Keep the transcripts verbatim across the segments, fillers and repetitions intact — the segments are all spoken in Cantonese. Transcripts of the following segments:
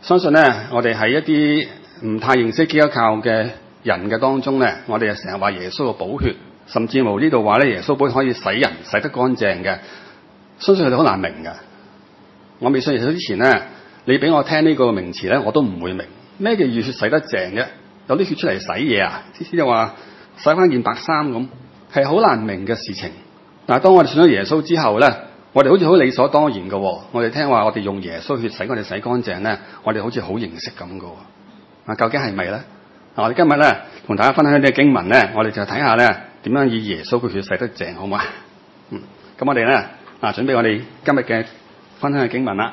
相信咧，我哋喺一啲唔太認識基督教嘅人嘅當中咧，我哋就成日話耶穌嘅寶血，甚至乎呢度話咧耶穌寶血可以洗人洗得乾淨嘅，相信佢哋好難明㗎。我未信耶穌之前咧，你俾我聽呢個名詞咧，我都唔會明咩叫熱血洗得淨嘅，有啲血出嚟洗嘢啊，之前就話洗翻件白衫咁，係好難明嘅事情。但係當我哋信咗耶穌之後咧，我哋好似好理所當然嘅喎。我哋聽話我哋用耶穌血洗我哋洗乾淨咧，我哋好似好認識咁嘅喎。啊，究竟係咪咧？我哋今日咧同大家分享啲經文咧，我哋就睇下咧點樣以耶穌嘅血洗得淨，好嘛？嗯，咁我哋咧啊，準備我哋今日嘅分享嘅經文啦。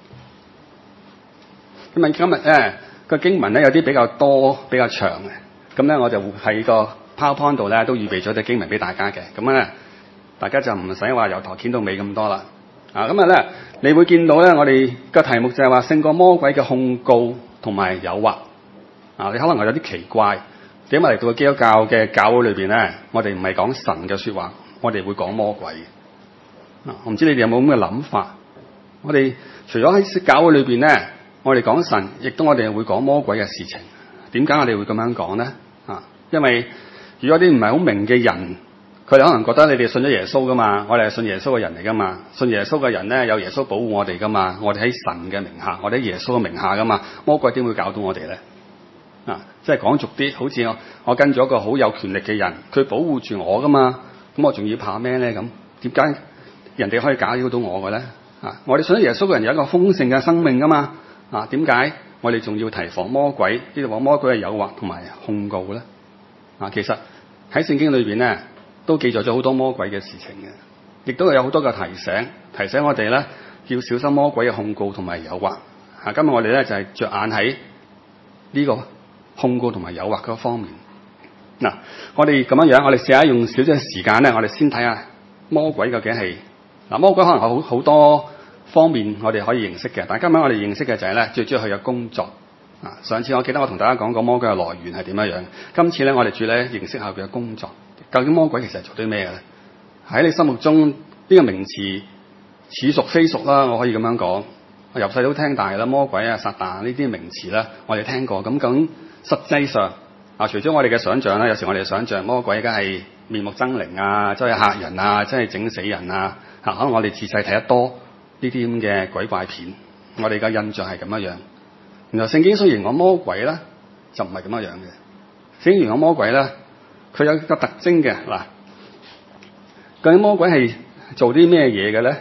咁啊，今日咧個經文咧有啲比較多、比較長嘅，咁咧我就喺個 PowerPoint 度咧都預備咗啲經文俾大家嘅。咁咧大家就唔使話由頭見到尾咁多啦。啊，咁啊咧你會見到咧，我哋個題目就係話勝過魔鬼嘅控告同埋誘惑。啊，你可能有啲奇怪，點解嚟到個基督教嘅教會裏邊咧，我哋唔係講神嘅說話，我哋會講魔鬼。啊，我唔知你哋有冇咁嘅諗法？我哋除咗喺教會裏邊咧，我哋講神，亦都我哋會講魔鬼嘅事情。點解我哋會咁樣講咧？啊，因為如果啲唔係好明嘅人，佢哋可能覺得你哋信咗耶穌噶嘛，我哋係信耶穌嘅人嚟噶嘛，信耶穌嘅人咧有耶穌保護我哋噶嘛，我哋喺神嘅名下，我哋喺耶穌嘅名下噶嘛，魔鬼點會搞到我哋咧？啊，即係講俗啲，好似我我跟咗一個好有權力嘅人，佢保護住我噶嘛，咁我仲要怕咩咧？咁點解人哋可以搞擾到我嘅咧？啊，我哋信咗耶穌嘅人有一個豐盛嘅生命噶嘛，啊，點解我哋仲要提防魔鬼？呢度話魔鬼嘅誘惑同埋控告咧？啊，其實喺聖經裏邊咧都記載咗好多魔鬼嘅事情嘅，亦都有好多嘅提醒，提醒我哋咧要小心魔鬼嘅控告同埋誘惑。啊，今日我哋咧就係着眼喺呢個控告同埋誘惑嗰方面。嗱，我哋咁樣樣，我哋試下用少少嘅時間咧，我哋先睇下魔鬼究竟係嗱，魔鬼可能有好好多方面我哋可以認識嘅，但係今日我哋認識嘅就係咧，最主要佢嘅工作。啊，上次我記得我同大家講過魔鬼嘅來源係點樣樣，今次咧我哋主要咧認識下佢嘅工作。究竟魔鬼其實係做啲咩嘅咧？喺你心目中呢個名詞似熟非熟啦，我可以咁樣講。我由細都聽大啦，魔鬼啊、撒旦呢啲名詞啦，我哋聽過。咁咁實際上啊，除咗我哋嘅想像啦，有時我哋想像魔鬼梗係面目猙獰啊，即係嚇人啊，即係整死人啊。嚇，可能我哋自細睇得多呢啲咁嘅鬼怪片，我哋嘅印象係咁樣樣。然後聖經雖然講魔鬼咧，就唔係咁樣樣嘅。聖經講魔鬼咧，佢有一個特徵嘅。嗱，究竟魔鬼係做啲咩嘢嘅咧？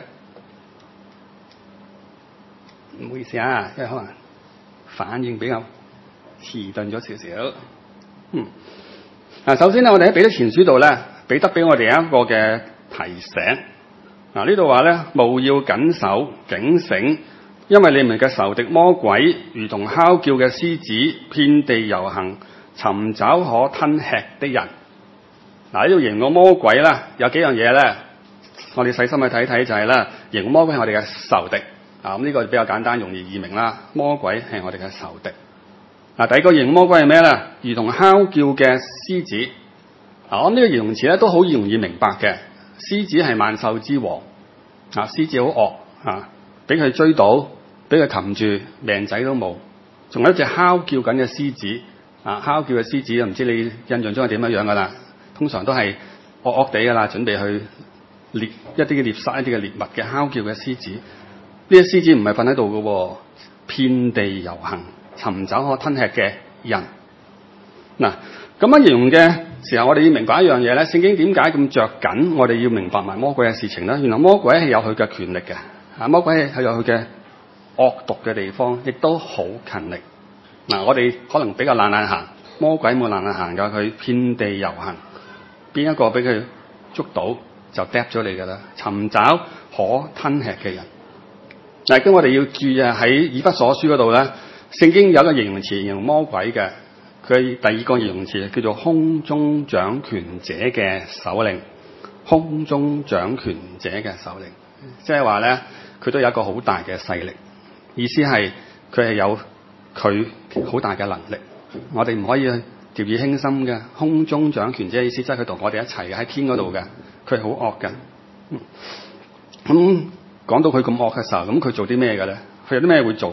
唔好意思啊，因為可能反應比較遲鈍咗少少。嗯，嗱，首先咧，我哋喺彼得前書度咧，彼得俾我哋一個嘅提醒。嗱，呢度話咧，務要謹守警醒，因為你們嘅仇敵魔鬼如同哮叫嘅獅子，遍地遊行，尋找可吞吃的人。嗱，呢度形容個魔鬼啦，有幾樣嘢咧，我哋細心去睇睇就係咧，形容魔鬼係我哋嘅仇敵。啊，咁呢個比較簡單容易易明啦。魔鬼係我哋嘅仇敵。嗱，第二個形容魔鬼係咩咧？如同哮叫嘅獅子。嗱，我諗呢個形容詞咧都好容易明白嘅。獅子係萬獸之王。啊，獅子好惡啊，俾佢追到，俾佢擒住，命仔都冇。仲有一隻哮叫緊嘅獅子。啊，哮叫嘅獅子，唔知你印象中係點樣樣噶啦？通常都係惡惡地噶啦，準備去獵一啲嘅獵殺一啲嘅獵物嘅哮叫嘅獅子。呢隻獅子唔係瞓喺度嘅，遍地遊行，尋找可吞吃嘅人。嗱，咁樣形容嘅時候，我哋要明白一樣嘢咧。聖經點解咁着緊我哋要明白埋魔鬼嘅事情咧？原來魔鬼係有佢嘅權力嘅，啊，魔鬼係有佢嘅惡毒嘅地方，亦都好勤力。嗱，我哋可能比較懶懶行，魔鬼冇懶懶行㗎，佢遍地遊行，邊一個俾佢捉到就嗒咗你㗎啦。尋找可吞吃嘅人。嗱，咁我哋要注意啊！喺以弗所書嗰度咧，聖經有一個形容詞形容魔鬼嘅，佢第二個形容詞叫做空中掌權者嘅首領。空中掌權者嘅首領，即係話咧，佢都有一個好大嘅勢力。意思係佢係有佢好大嘅能力。我哋唔可以掉以輕心嘅。空中掌權者意思即係佢同我哋一齊喺天嗰度嘅，佢係好惡嘅。咁、嗯、講到佢咁惡嘅時候，咁佢做啲咩嘅咧？佢有啲咩會做嘅咧？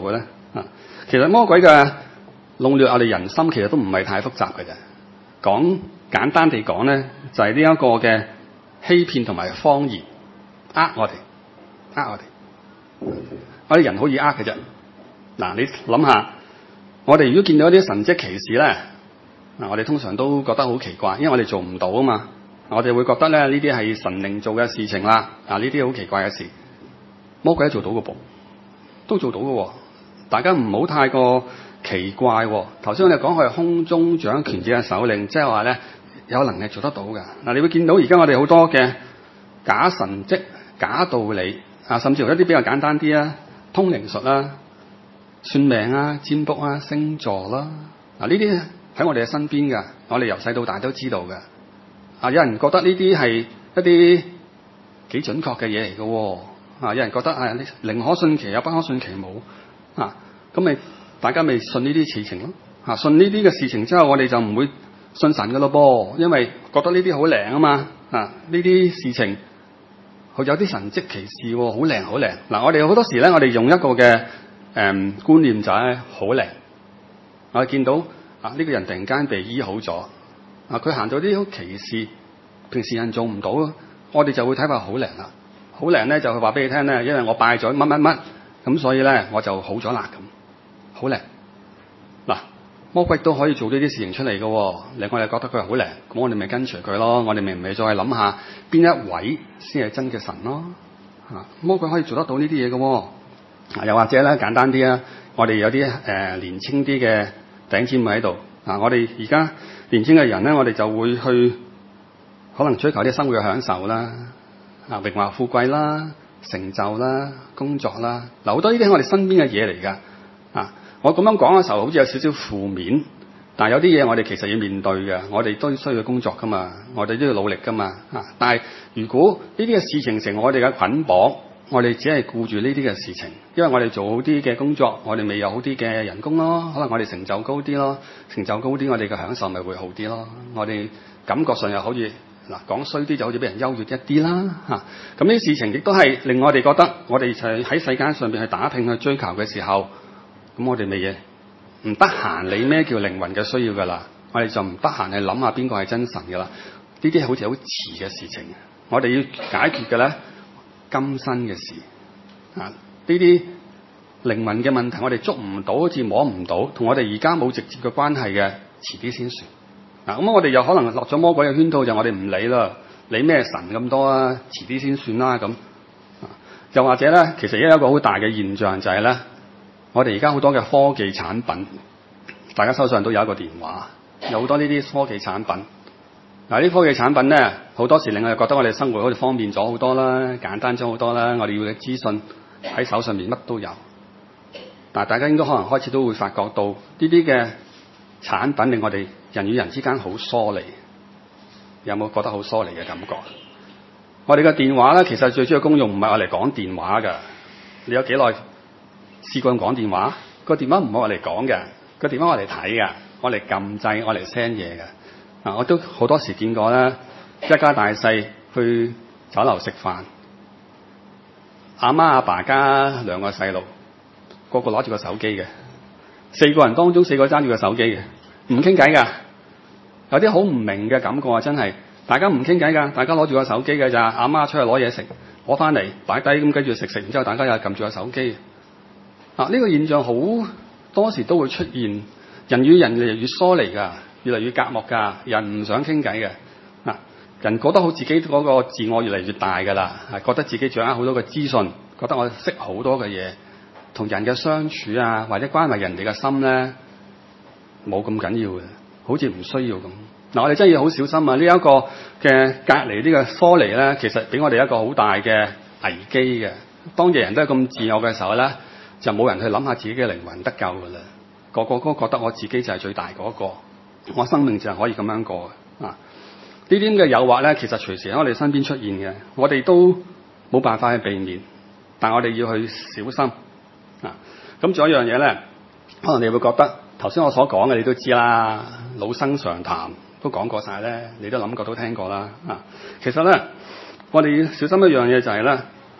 啊，其實魔鬼嘅籠絡我哋人心，其實都唔係太複雜嘅啫。講簡單地講咧，就係呢一個嘅欺騙同埋謊言，呃我哋，呃我哋。我哋人好易呃嘅啫。嗱，你諗下，我哋如果見到一啲神蹟奇事咧，嗱，我哋通常都覺得好奇怪，因為我哋做唔到啊嘛。我哋會覺得咧，呢啲係神靈做嘅事情啦。啊，呢啲好奇怪嘅事，魔鬼都做到嘅噃，都做到嘅喎。大家唔好太過奇怪喎。頭先我哋講佢係空中掌權者嘅首領，即係話咧有能力做得到嘅。嗱，你會見到而家我哋好多嘅假神蹟、假道理啊，甚至乎一啲比較簡單啲啊，通靈術啦、算命啊、占卜啊、星座啦，嗱，呢啲喺我哋嘅身邊㗎，我哋由細到大都知道㗎。啊，有人覺得呢啲係一啲幾準確嘅嘢嚟嘅喎。啊，有人覺得啊，寧可信其有，不可信其無。啊，咁咪大家咪信呢啲事情咯。啊，信呢啲嘅事情之後，我哋就唔會信神㗎咯噃，因為覺得呢啲好靈啊嘛。啊，呢啲事情佢有啲神蹟奇事喎，好靈好靈。嗱，我哋好多時咧，我哋用一個嘅誒、嗯、觀念就係好靈。我哋見到啊，呢、這個人突然間被醫好咗。啊！佢行到啲好奇事，平時人做唔到，我哋就會睇法好靈啦。好靈咧就係話俾你聽咧，因為我拜咗乜乜乜，咁所以咧我就好咗啦咁。好靈嗱，魔鬼都可以做呢啲事情出嚟嘅，令我哋覺得佢係好靈，咁我哋咪跟隨佢咯。我哋咪唔係再諗下邊一位先係真嘅神咯。啊，魔鬼可以做得到呢啲嘢嘅。啊，又或者咧簡單啲啊，我哋有啲誒、呃、年青啲嘅弟兄姊妹喺度。啊，我哋而家年輕嘅人咧，我哋就會去可能追求啲生活嘅享受啦，啊，榮華富貴啦、成就啦、工作啦，嗱，好多呢啲係我哋身邊嘅嘢嚟㗎。啊，我咁樣講嘅時候好似有少少負面，但係有啲嘢我哋其實要面對嘅，我哋都需要工作㗎嘛，我哋都要努力㗎嘛。啊，但係如果呢啲嘅事情成我哋嘅捆綁，我哋只係顧住呢啲嘅事情，因為我哋做好啲嘅工作，我哋未有好啲嘅人工咯，可能我哋成就高啲咯，成就高啲，我哋嘅享受咪會好啲咯。我哋感覺上又好似嗱講衰啲，就好似俾人優越一啲啦嚇。咁呢啲事情亦都係令我哋覺得，我哋就喺世間上邊去打拼去追求嘅時候，咁我哋咪嘢唔得閒理咩叫靈魂嘅需要㗎啦。我哋就唔得閒去諗下邊個係真神㗎啦。呢啲好似好遲嘅事情，我哋要解決嘅咧。今生嘅事啊，呢啲靈魂嘅問題，我哋捉唔到，好似摸唔到，同我哋而家冇直接嘅關係嘅，遲啲先算。嗱、啊，咁我哋又可能落咗魔鬼嘅圈套，就我哋唔理啦，理咩神咁多啊，遲啲先算啦咁。啊，又或者咧，其實有一個好大嘅現象就係咧，我哋而家好多嘅科技產品，大家手上都有一個電話，有好多呢啲科技產品。嗱，啲科技產品咧，好多時令我哋覺得我哋生活好似方便咗好多啦，簡單咗好多啦。我哋要嘅資訊喺手上面乜都有。但係大家應該可能開始都會發覺到呢啲嘅產品令我哋人與人之間好疏離。有冇覺得好疏離嘅感覺？我哋嘅電話咧，其實最主要功用唔係我嚟講電話㗎。你有幾耐試過講電話？個電話唔係我嚟講嘅，個電話我嚟睇㗎，我嚟撳掣，我嚟 send 嘢㗎。啊！我都好多時見過啦，一家大細去酒樓食飯，阿媽阿爸加兩個細路，個個攞住個手機嘅，四個人當中四個揸住個手機嘅，唔傾偈㗎，有啲好唔明嘅感覺啊！真係，大家唔傾偈㗎，大家攞住個手機㗎咋，阿媽出去攞嘢食，攞翻嚟擺低咁跟住食食，然之後大家又撳住個手機。啊！呢個現象好多時都會出現，人與人越嚟越疏離㗎。越嚟越隔膜㗎，人唔想傾偈嘅。嗱，人覺得好自己嗰個自我越嚟越大㗎啦，係覺得自己掌握好多嘅資訊，覺得我識好多嘅嘢，同人嘅相處啊，或者關懷人哋嘅心咧，冇咁緊要嘅，好似唔需要咁。嗱，我哋真係要好小心啊！呢、這、一個嘅隔離，呢個疏離咧，其實俾我哋一個好大嘅危機嘅。當人人都係咁自我嘅時候咧，就冇人去諗下自己嘅靈魂得救㗎啦。個個都覺得我自己就係最大嗰、那個。我生命就係可以咁樣過嘅啊！呢啲咁嘅誘惑咧，其實隨時喺我哋身邊出現嘅，我哋都冇辦法去避免，但我哋要去小心啊！咁仲有一樣嘢咧，可能你會覺得頭先我所講嘅你都知啦，老生常談都講過晒咧，你都諗過都聽過啦啊！其實咧，我哋要小心一樣嘢就係咧，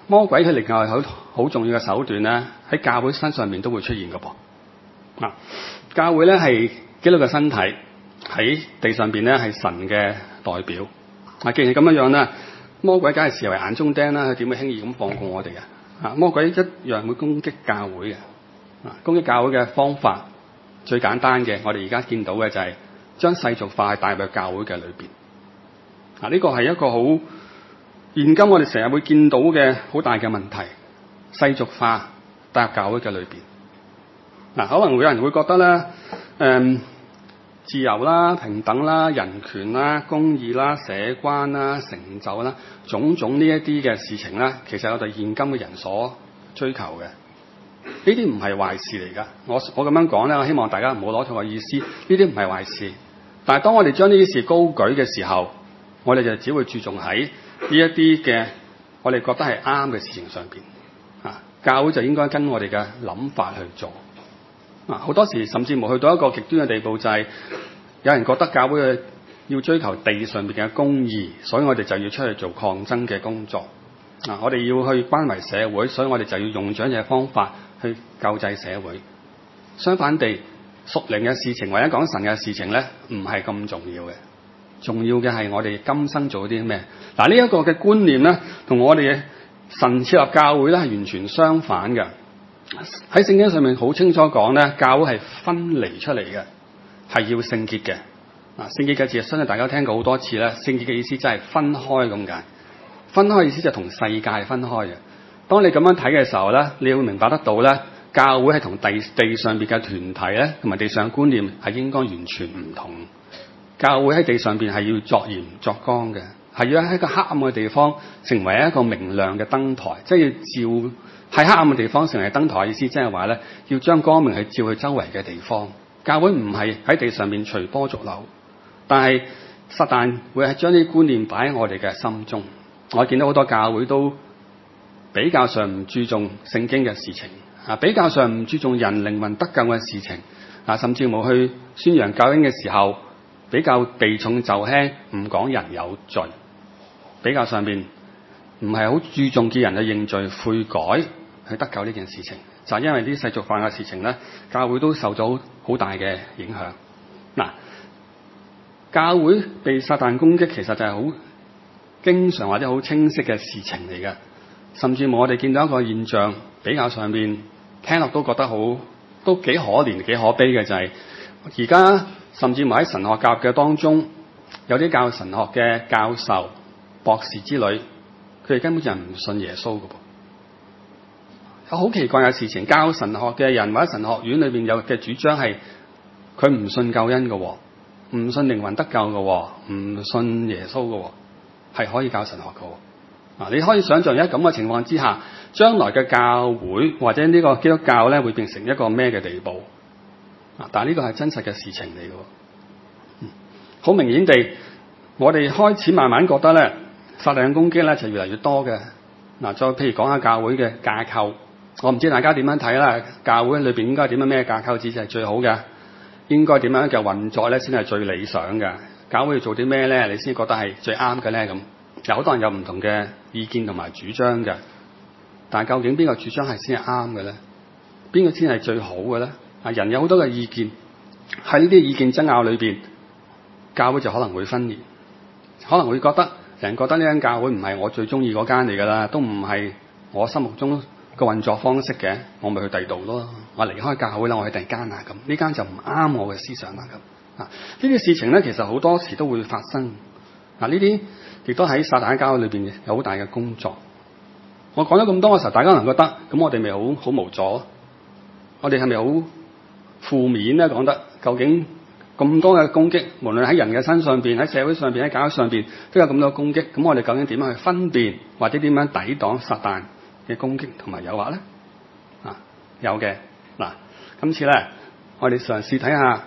魔鬼佢另外好好重要嘅手段咧，喺教會身上面都會出現嘅噃。啊，教會咧係基督嘅身體，喺地上邊咧係神嘅代表。啊，既然咁樣樣咧，魔鬼梗係視為眼中釘啦，佢點會輕易咁放過我哋嘅？啊，魔鬼一樣會攻擊教會嘅。啊，攻擊教會嘅方法最簡單嘅，我哋而家見到嘅就係將世俗化帶入教會嘅裏邊。啊，呢個係一個好現今我哋成日會見到嘅好大嘅問題，世俗化帶入教會嘅裏邊。嗱，可能會有人會覺得咧，誒、嗯，自由啦、平等啦、人權啦、公義啦、社關啦、成就啦，種種呢一啲嘅事情咧，其實我哋現今嘅人所追求嘅，呢啲唔係壞事嚟噶。我我咁樣講咧，我希望大家唔好攞錯個意思，呢啲唔係壞事。但係當我哋將呢啲事高舉嘅時候，我哋就只會注重喺呢一啲嘅我哋覺得係啱嘅事情上邊。啊，教會就應該跟我哋嘅諗法去做。啊，好多時甚至乎去到一個極端嘅地步，就係有人覺得教會嘅要追求地上面嘅公義，所以我哋就要出去做抗爭嘅工作。啊，我哋要去關懷社會，所以我哋就要用長者嘅方法去救濟社會。相反地，屬靈嘅事情或者講神嘅事情咧，唔係咁重要嘅。重要嘅係我哋今生做啲咩？嗱，呢一個嘅觀念咧，同我哋嘅神設立教會咧係完全相反嘅。喺聖經上面好清楚講咧，教會係分離出嚟嘅，係要聖潔嘅。啊，聖潔嘅字，相信大家聽過好多次咧。聖潔嘅意思真係分開咁解，分開嘅意思就同世界分開嘅。當你咁樣睇嘅時候咧，你會明白得到咧，教會係同地地上邊嘅團體咧，同埋地上嘅觀念係應該完全唔同。教會喺地上邊係要作鹽作光嘅，係要喺一個黑暗嘅地方成為一個明亮嘅燈台，即係要照喺黑暗嘅地方成為燈台嘅意思，即係話咧要將光明去照去周圍嘅地方。教會唔係喺地上面隨波逐流，但係撒旦會係將啲觀念擺喺我哋嘅心中。我見到好多教會都比較上唔注重聖經嘅事情，啊，比較上唔注重人靈魂得救嘅事情，啊，甚至冇去宣揚救恩嘅時候，比較避重就輕，唔講人有罪，比較上面唔係好注重叫人去認罪悔改去得救呢件事情。就係因為啲世俗化嘅事情咧，教會都受咗好大嘅影響。嗱，教會被撒旦攻擊，其實就係好經常或者好清晰嘅事情嚟嘅。甚至我哋見到一個現象，比較上面聽落都覺得好都幾可憐幾可悲嘅，就係而家甚至乎喺神學教嘅當中，有啲教神學嘅教授、博士之類，佢哋根本就係唔信耶穌嘅噃。有好奇怪嘅事情，教神學嘅人或者神學院裏邊有嘅主張係佢唔信救恩嘅，唔信靈魂得救嘅，唔信耶穌嘅，係可以教神學嘅。啊，你可以想象喺咁嘅情況之下，將來嘅教會或者呢個基督教咧會變成一個咩嘅地步？啊，但係呢個係真實嘅事情嚟嘅。嗯，好明顯地，我哋開始慢慢覺得咧，撒旦嘅攻擊咧就越嚟越多嘅。嗱，再譬如講下教會嘅架構。我唔知大家點樣睇啦，教會裏邊應該點樣咩架構至係最好嘅？應該點樣嘅運作咧先係最理想嘅？教會要做啲咩咧？你先覺得係最啱嘅咧？咁有好多人有唔同嘅意見同埋主張嘅，但係究竟邊個主張係先係啱嘅咧？邊個先係最好嘅咧？啊，人有好多嘅意見，喺呢啲意見爭拗裏邊，教會就可能會分裂，可能會覺得人覺得呢間教會唔係我最中意嗰間嚟㗎啦，都唔係我心目中個運作方式嘅，我咪去第二度咯。我離開教會啦，我去第二間啊，咁呢間就唔啱我嘅思想啦。咁啊，呢啲事情咧，其實好多時都會發生。嗱，呢啲亦都喺撒旦教會裏邊有好大嘅工作。我講咗咁多嘅時候，大家可能覺得咁，我哋咪好好無助？我哋係咪好負面咧？講得究竟咁多嘅攻擊，無論喺人嘅身上邊、喺社會上邊、喺教會上邊，都有咁多攻擊。咁我哋究竟點樣去分辨，或者點樣抵擋撒旦嘅攻擊同埋誘惑咧？啊，有嘅。嗱，今次咧，我哋嘗試睇下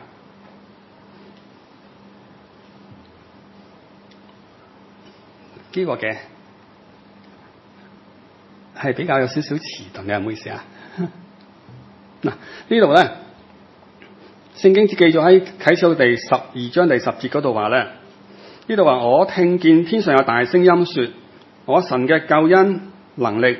呢個嘅係比較有少少遲鈍嘅，唔好意思啊。嗱，呢度咧，聖經記咗喺啟示錄第十二章第十節嗰度話咧，呢度話我聽見天上有大聲音說，我神嘅救恩能力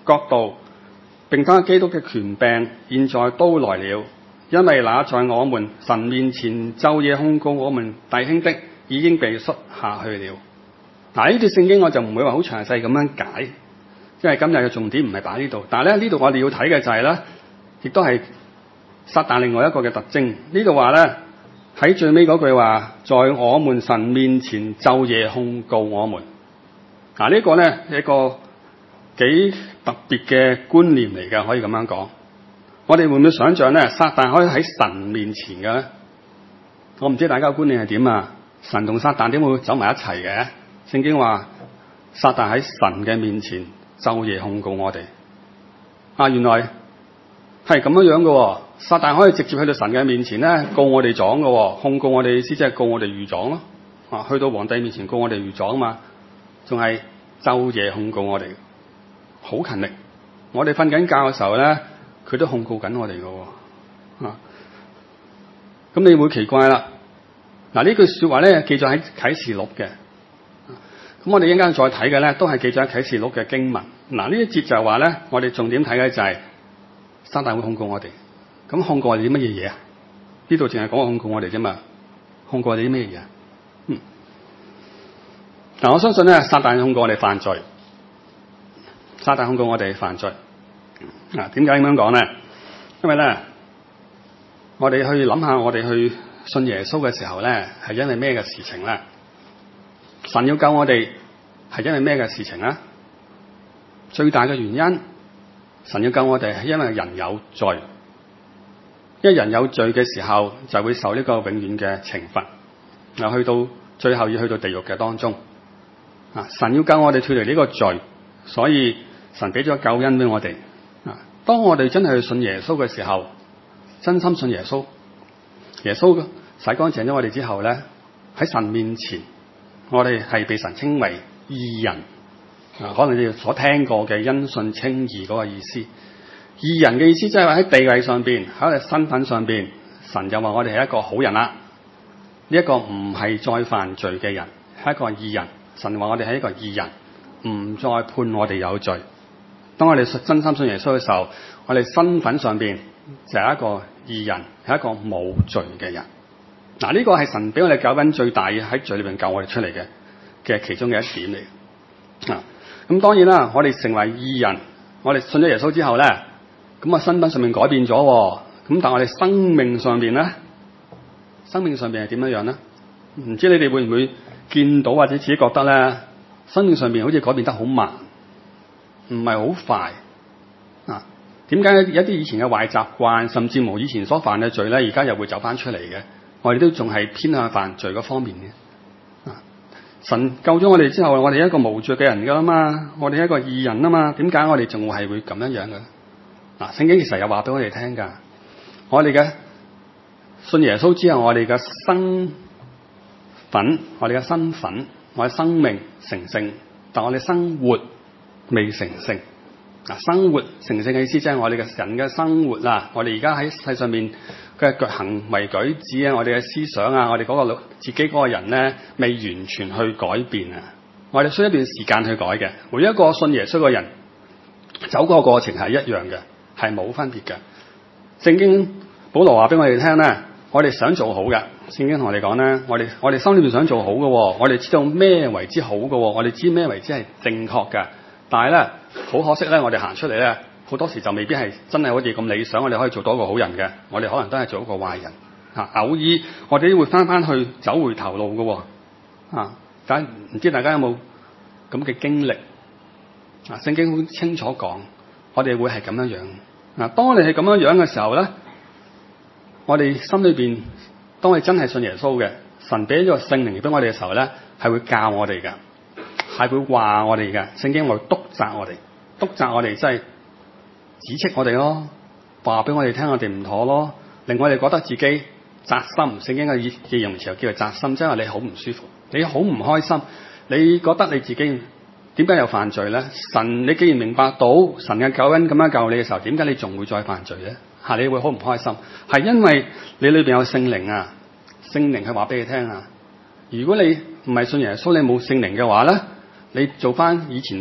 國度並他基督嘅權柄，現在都來了。因為那在我們神面前晝夜控告我們弟兄的，已經被摔下去了。嗱，呢段聖經我就唔會話好詳細咁樣解，因為今日嘅重點唔係擺呢度。但係咧，呢度我哋要睇嘅就係咧，亦都係撒旦另外一個嘅特徵。呢度話咧，喺最尾嗰句話，在我們神面前晝夜控告我們。嗱，呢個咧係一個幾特別嘅觀念嚟嘅，可以咁樣講。我哋會唔會想象咧，撒旦可以喺神面前嘅咧？我唔知大家嘅觀念係點啊？神同撒旦點會走埋一齊嘅？聖經話撒旦喺神嘅面前晝夜控告我哋。啊，原來係咁樣樣嘅。撒旦可以直接去到神嘅面前咧，告我哋狀嘅，控告我哋意思即係告我哋御狀咯。啊，去到皇帝面前告我哋御狀啊嘛，仲係晝夜控告我哋，好勤力。我哋瞓緊覺嘅時候咧，佢都控告緊我哋嘅。啊，咁你會奇怪啦。嗱，呢句說話咧記載喺啟示錄嘅。咁我哋一陣間再睇嘅咧，都係記載喺啟示錄嘅經文。嗱，呢一節就係話咧，我哋重點睇嘅就係撒旦會控告我哋。咁控告我哋啲乜嘢嘢啊？呢度淨係講控告我哋啫嘛。控告我哋啲乜嘢嘢啊？嗯。嗱，我相信咧，撒旦控告我哋犯罪。撒旦控告我哋犯罪。嗱，點解咁樣講咧？因為咧，我哋去諗下，我哋去信耶穌嘅時候咧，係因為咩嘅事情咧？神要救我哋係因為咩嘅事情咧？最大嘅原因，神要救我哋係因為人有罪。因為人有罪嘅時候，就會受呢個永遠嘅懲罰，又去到最後要去到地獄嘅當中。啊，神要救我哋脫離呢個罪，所以神俾咗救恩俾我哋。啊，當我哋真係去信耶穌嘅時候，真心信耶穌，耶穌洗乾淨咗我哋之後咧，喺神面前，我哋係被神稱為義人。啊，可能你哋所聽過嘅因信稱義嗰個意思。義人嘅意思即係話喺地位上邊，喺我哋身份上邊，神就話我哋係一個好人啦。呢一個唔係再犯罪嘅人，係一個義人。神話我哋係一個義人，唔再判我哋有罪。當我哋真心信耶穌嘅時候，我哋身份上邊就係一個義人，係一個冇罪嘅人。嗱，呢個係神俾我哋救恩最大嘅，喺罪裏邊救我哋出嚟嘅嘅其中嘅一點嚟。啊，咁當然啦，我哋成為義人，我哋信咗耶穌之後咧。咁啊，身份上面改變咗，咁但係我哋生命上邊咧，生命上邊係點樣樣咧？唔知你哋會唔會見到或者自己覺得咧，生命上邊好似改變得好慢，唔係好快啊？點解有一啲以前嘅壞習慣，甚至乎以前所犯嘅罪咧，而家又會走翻出嚟嘅？我哋都仲係偏向犯罪嗰方面嘅。啊，神救咗我哋之後，我哋係一個無罪嘅人噶啦嘛，我哋係一個義人啊嘛，點解我哋仲係會咁樣樣嘅？嗱，聖經其實有話俾我哋聽噶，我哋嘅信耶穌之後，我哋嘅身份、我哋嘅身份、我哋生命成聖，但我哋生活未成聖。嗱，生活成聖嘅意思即係我哋嘅人嘅生活啦，我哋而家喺世上面嘅行為舉止啊，我哋嘅思想啊，我哋嗰個自己嗰個人咧，未完全去改變啊，我哋需要一段時間去改嘅。每一個信耶穌嘅人走嗰個過程係一樣嘅。係冇分別嘅。聖經保羅話俾我哋聽咧，我哋想做好嘅。聖經同我哋講咧，我哋我哋心裏面想做好嘅，我哋知道咩為之好嘅，我哋知咩為之係正確嘅。但係咧，好可惜咧，我哋行出嚟咧，好多時就未必係真係好似咁理想，我哋可以做到一個好人嘅。我哋可能都係做一個壞人。嚇，偶爾我哋都會翻翻去走回頭路嘅。嚇，但唔知大家有冇咁嘅經歷？啊，聖經好清楚講。我哋會係咁樣樣嗱，當我哋係咁樣樣嘅時候咧，我哋心裏邊，當我哋真係信耶穌嘅，神俾咗個聖靈俾我哋嘅時候咧，係會教我哋嘅，係會話我哋嘅。聖經會督責我哋，督責我哋即係指斥我哋咯，話俾我哋聽我哋唔妥咯，令我哋覺得自己扎心。聖經嘅形容詞又叫做扎心，即係話你好唔舒服，你好唔開心，你覺得你自己。點解有犯罪咧？神，你既然明白到神嘅救恩咁樣救你嘅時候，點解你仲會再犯罪咧？嚇，你會好唔開心，係因為你裏邊有聖靈啊，聖靈係話俾你聽啊。如果你唔係信耶穌，你冇聖靈嘅話咧，你做翻以前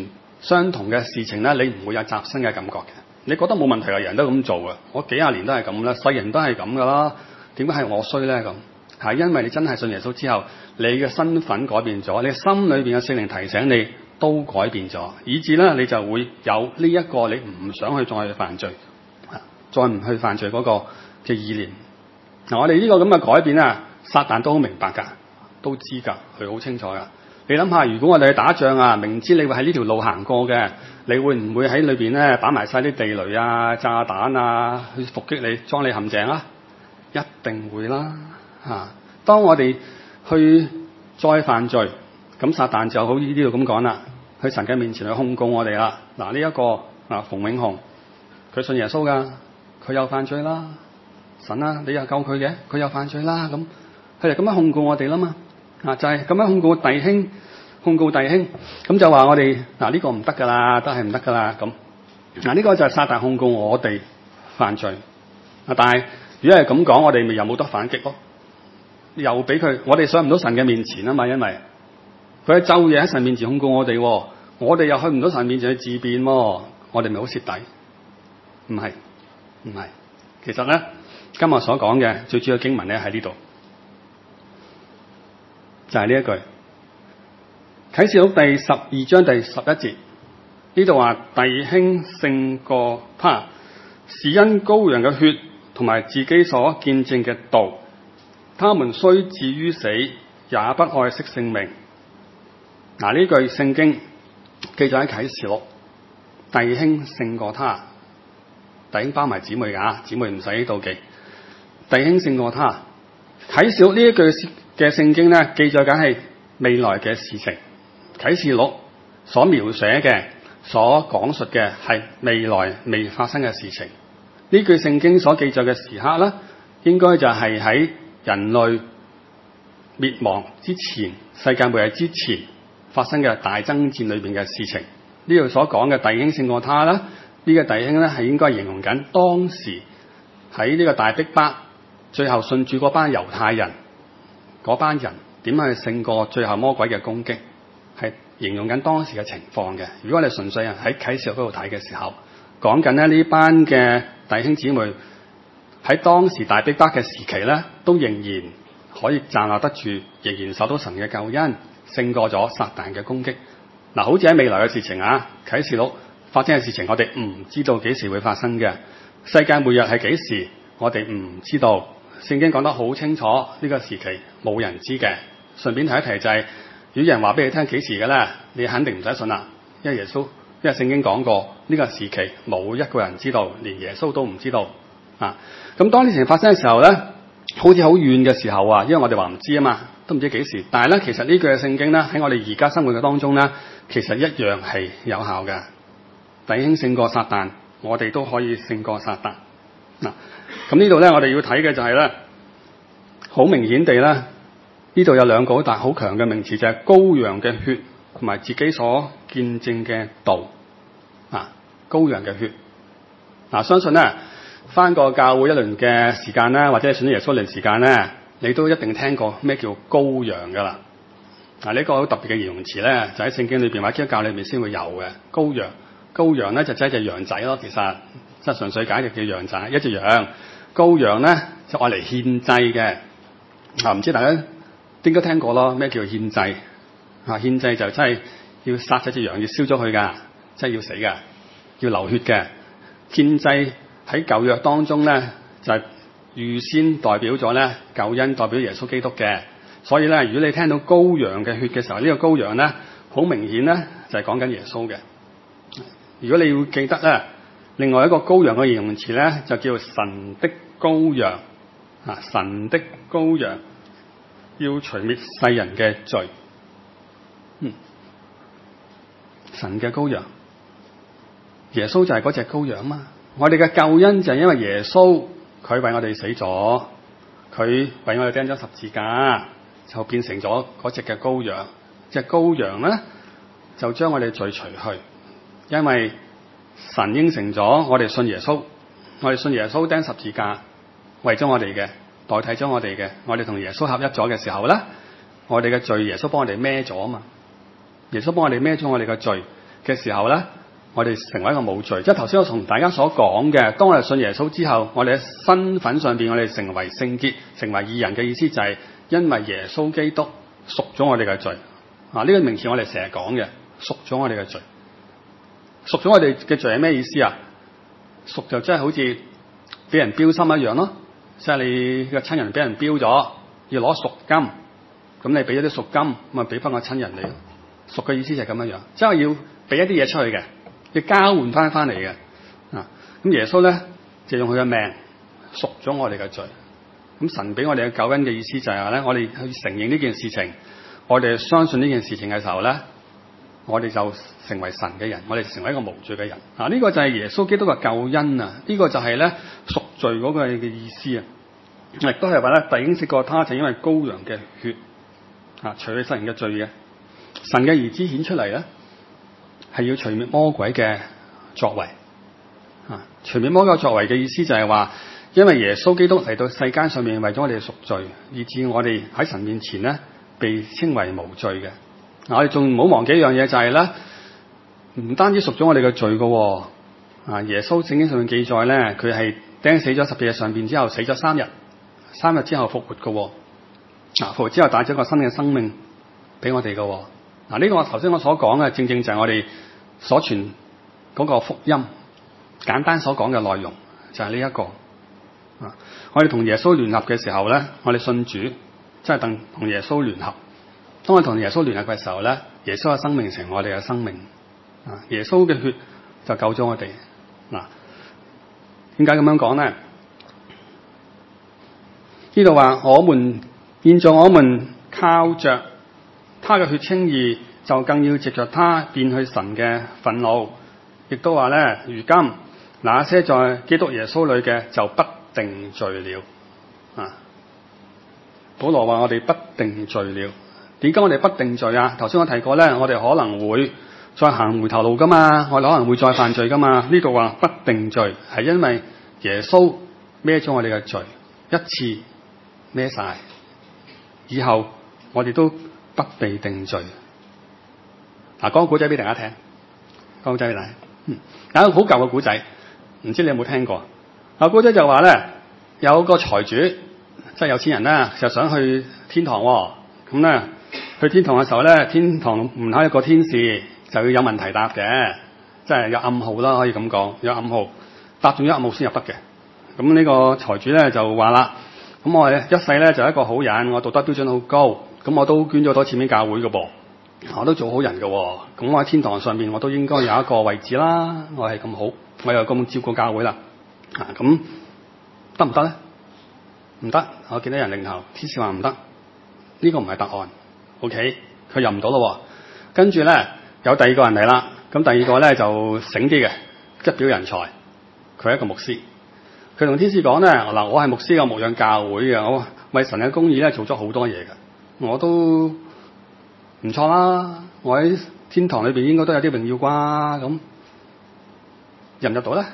相同嘅事情咧，你唔會有扎身嘅感覺嘅。你覺得冇問題嘅，人都咁做啊，我幾廿年都係咁啦，世人都係咁噶啦，點解係我衰咧？咁係因為你真係信耶穌之後，你嘅身份改變咗，你心裏邊嘅聖靈提醒你都改變咗，以致咧你就會有呢一個你唔想去再去犯罪，再唔去犯罪嗰個嘅意念。嗱，我哋呢個咁嘅改變啊，撒旦都好明白㗎，都知㗎，佢好清楚㗎。你諗下，如果我哋去打仗啊，明知你會喺呢條路行過嘅，你會唔會喺裏邊咧擺埋晒啲地雷啊、炸彈啊，去伏擊你、裝你陷阱啊？一定會啦，嚇、啊！當我哋去再犯罪，咁撒旦就好似呢度咁講啦，去神嘅面前去控告我哋啦。嗱，呢一個啊，馮永雄，佢信耶穌㗎，佢又犯罪啦，神啊，你又救佢嘅，佢又犯罪啦，咁佢就咁樣控告我哋啦嘛。啊，就係、是、咁樣控告弟兄，控告弟兄，咁就話我哋嗱呢個唔得噶啦，都係唔得噶啦咁。嗱呢個就係撒旦控告我哋犯罪。啊，但係如果係咁講，我哋咪又冇得反擊咯？又俾佢，我哋上唔到神嘅面前啊嘛，因為佢喺晝夜喺神面前控告我哋，我哋又去唔到神面前去自辯，我哋咪好蝕底？唔係，唔係。其實咧，今日所講嘅最主要經文咧喺呢度。就係呢一句啟示錄第十二章第十一節，呢度話弟兄勝過他，是因羔羊嘅血同埋自己所見證嘅道，他們雖至於死，也不愛惜性命。嗱，呢句聖經記載喺啟示錄，弟兄勝過他，弟兄包埋姊妹㗎，姊妹唔使妒忌。弟兄勝過他，啟示錄呢一句嘅聖經咧，記載緊係未來嘅事情。啟示錄所描寫嘅、所講述嘅係未來未發生嘅事情。呢句聖經所記載嘅時刻咧，應該就係喺人類滅亡之前、世界末日之前發生嘅大爭戰裏邊嘅事情。呢度所講嘅弟兄勝過他啦，呢、這個弟兄咧係應該形容緊當時喺呢個大逼迫最後信主嗰班猶太人。嗰班人點樣去勝過最後魔鬼嘅攻擊，係形容緊當時嘅情況嘅。如果我哋純粹喺啟示錄嗰度睇嘅時候，講緊咧呢班嘅弟兄姊妹喺當時大逼迫嘅時期咧，都仍然可以站立得住，仍然受到神嘅救恩，勝過咗撒旦嘅攻擊。嗱，好似喺未來嘅事情啊，啟示錄發生嘅事情，我哋唔知道幾時會發生嘅。世界末日係幾時，我哋唔知道。聖經講得好清楚，呢、這個時期冇人知嘅。順便提一提就係、是，如果有人話俾你聽幾時嘅咧，你肯定唔使信啦。因為耶穌，因為聖經講過呢、這個時期冇一個人知道，連耶穌都唔知道啊。咁當呢件事發生嘅時候咧，好似好遠嘅時候啊，因為我哋話唔知啊嘛，都唔知幾時。但係咧，其實呢句嘅聖經咧喺我哋而家生活嘅當中咧，其實一樣係有效嘅。弟兄勝過撒旦，我哋都可以勝過撒旦嗱。咁呢度咧，我哋要睇嘅就係咧，好明顯地咧，呢度有兩個好大、好強嘅名詞，就係、是、羔羊嘅血同埋自己所見證嘅道啊。羔羊嘅血嗱、啊，相信咧返過教會一輪嘅時間咧，或者信咗耶穌一輪時間咧，你都一定聽過咩叫羔羊噶啦。嗱、啊，呢、這個好特別嘅形容詞咧，就喺聖經裏邊或者基督教裏邊先會有嘅。羔羊，羔羊咧就即係隻羊仔咯，其實即係純粹解釋叫羊仔，一隻羊。羔羊咧就愛嚟獻祭嘅，啊唔知大家應該聽過咯？咩叫獻祭？啊獻祭就真係要殺咗隻羊，要燒咗佢噶，真係要死噶，要流血嘅。獻祭喺舊約當中咧就係、是、預先代表咗咧救恩，代表耶穌基督嘅。所以咧，如果你聽到羔羊嘅血嘅時候，呢、這個羔羊咧好明顯咧就係講緊耶穌嘅。如果你要記得咧。另外一個羔羊嘅形容詞咧，就叫神的羔羊啊！神的羔羊要除滅世人嘅罪。嗯，神嘅羔羊，耶穌就係嗰隻羔羊嘛。我哋嘅救恩就係因為耶穌佢為我哋死咗，佢為我哋釘咗十字架，就變成咗嗰隻嘅羔羊。隻羔羊咧就將我哋罪除去，因為神應承咗我哋信耶穌，我哋信耶穌釘十字架，為咗我哋嘅，代替咗我哋嘅，我哋同耶穌合一咗嘅時候咧，我哋嘅罪耶穌幫我哋孭咗啊嘛，耶穌幫我哋孭咗我哋嘅罪， 嘅時候咧，我哋成為一個冇罪。即係頭先我同大家所講嘅，當我哋信耶穌之後，我哋喺身份上邊，我哋成為聖潔、成為義人嘅意思就係因為耶穌基督贖咗我哋嘅罪。啊，呢個名詞我哋成日講嘅，贖咗我哋嘅罪。贖咗我哋嘅罪係咩意思啊？贖就真係好似俾人標心一樣咯，即係你個親人俾人標咗，要攞贖金，咁你俾咗啲贖金，咁啊俾翻個親人你咯。贖嘅意思就係咁樣樣，即係要俾一啲嘢出去嘅，要交換翻翻嚟嘅。啊，咁耶穌咧就用佢嘅命贖咗我哋嘅罪。咁神俾我哋嘅救恩嘅意思就係話咧，我哋去承認呢件事情，我哋相信呢件事情嘅時候咧，我哋就成為神嘅人，我哋成為一個無罪嘅人。啊，呢個就係耶穌基督嘅救恩啊！呢個就係咧贖罪嗰個嘅意思啊！亦都係話咧，弟兄識過他就因為羔羊嘅血啊，除去世人嘅罪嘅。神嘅兒子顯出嚟咧，係要除滅魔鬼嘅作為啊！除滅魔鬼嘅作為嘅意思就係話，因為耶穌基督嚟到世間上面為咗我哋贖罪，以致我哋喺神面前咧被稱為無罪嘅。我哋仲唔好忘記一樣嘢，就係咧，唔單止贖咗我哋嘅罪嘅，啊，耶穌聖經上面記載咧，佢係釘死咗十字架上邊之後死咗三日，三日之後復活嘅，啊，復活之後帶咗個新嘅生命俾我哋嘅，嗱，呢個我頭先我所講嘅，正正就係我哋所傳嗰個福音，簡單所講嘅內容就係呢一個，啊，我哋同耶穌聯合嘅時候咧，我哋信主，即係同同耶穌聯合。當我同耶穌聯合嘅時候咧，耶穌嘅生命成我哋嘅生命，啊，耶穌嘅血就救咗我哋。嗱，點解咁樣講咧？呢度話我們現在我們靠着他嘅血稱義，就更要藉着他變去神嘅憤怒。亦都話咧，如今那些在基督耶穌裏嘅就不定罪了。啊，保羅話我哋不定罪了。點解我哋不定罪啊？頭先我提過咧，我哋可能會再行回頭路噶嘛，我哋可能會再犯罪噶嘛。呢度話不定罪，係因為耶穌孭咗我哋嘅罪，一次孭晒，以後我哋都不被定罪。嗱，講個古仔俾大家聽，講個古仔俾大家聽。嗯，有一個好舊嘅古仔，唔知你有冇聽過？個古仔就話咧，有個財主，即係有錢人啦，就想去天堂喎，咁咧。去天堂嘅時候咧，天堂門口有個天使就要有問題答嘅，即係有暗號啦，可以咁講，有暗號答中咗暗號先入得嘅。咁呢個財主咧就話啦，咁我一世咧就係一個好人，我道德標準好高，咁我都捐咗多錢俾教會嘅噃，我都做好人嘅，咁我喺天堂上面我都應該有一個位置啦，我係咁好，我又咁照顧教會啦，啊，咁得唔得咧？唔得，我見到人擰頭，天使話唔得，呢個唔係答案。OK， 佢入唔到咯，跟住咧有第二個人嚟啦，咁第二個咧就醒啲嘅，一表人才，佢係一個牧師，佢同天使講咧，嗱，我係牧師，我牧養教會嘅，我為神嘅公義咧做咗好多嘢嘅，我都唔錯啦，我喺天堂裏邊應該都有啲榮耀啩，咁入唔入到咧？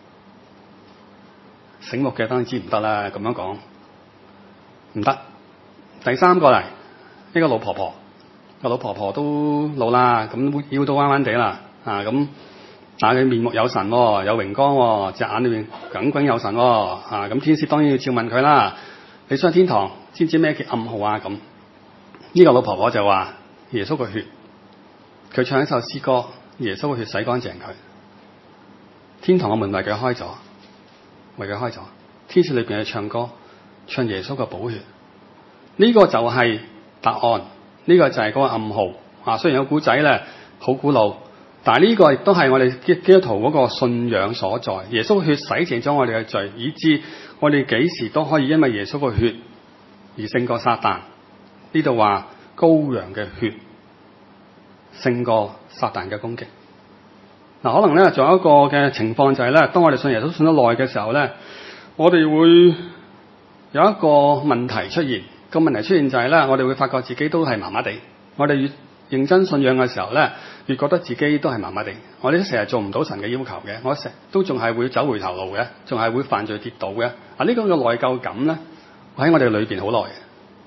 醒目嘅當然知唔得啦，咁樣講唔得。第三個嚟。呢個老婆婆，個老婆婆都老啦，咁腰都彎彎地啦，啊咁，但係佢面目有神、哦，有榮光、哦，隻眼裏邊耿耿有神、哦，啊咁天使當然要照問佢啦。你上天堂知唔知咩叫暗號啊？咁呢、這個老婆婆就話耶穌嘅血，佢唱一首詩歌，耶穌嘅血洗乾淨佢，天堂嘅門為佢開咗，為佢開咗，天使裏邊去唱歌，唱耶穌嘅寶血，呢、這個就係、是。答案呢、這個就係嗰個暗號啊！雖然有古仔咧好古老，但係呢個亦都係我哋基基督徒嗰個信仰所在。耶穌嘅血洗淨咗我哋嘅罪，以致我哋幾時都可以因為耶穌嘅血而勝過撒旦。呢度話羔羊嘅血勝過撒旦嘅攻擊。嗱、啊，可能咧仲有一個嘅情況就係咧，當我哋信耶穌信得耐嘅時候咧，我哋會有一個問題出現。個問題出現就係咧，我哋會發覺自己都係麻麻地。我哋越認真信仰嘅時候咧，越覺得自己都係麻麻地。我哋都成日做唔到神嘅要求嘅，我成日都仲係會走回頭路嘅，仲係會犯罪跌倒嘅。啊，呢個嘅內疚感咧，喺我哋裏邊好耐，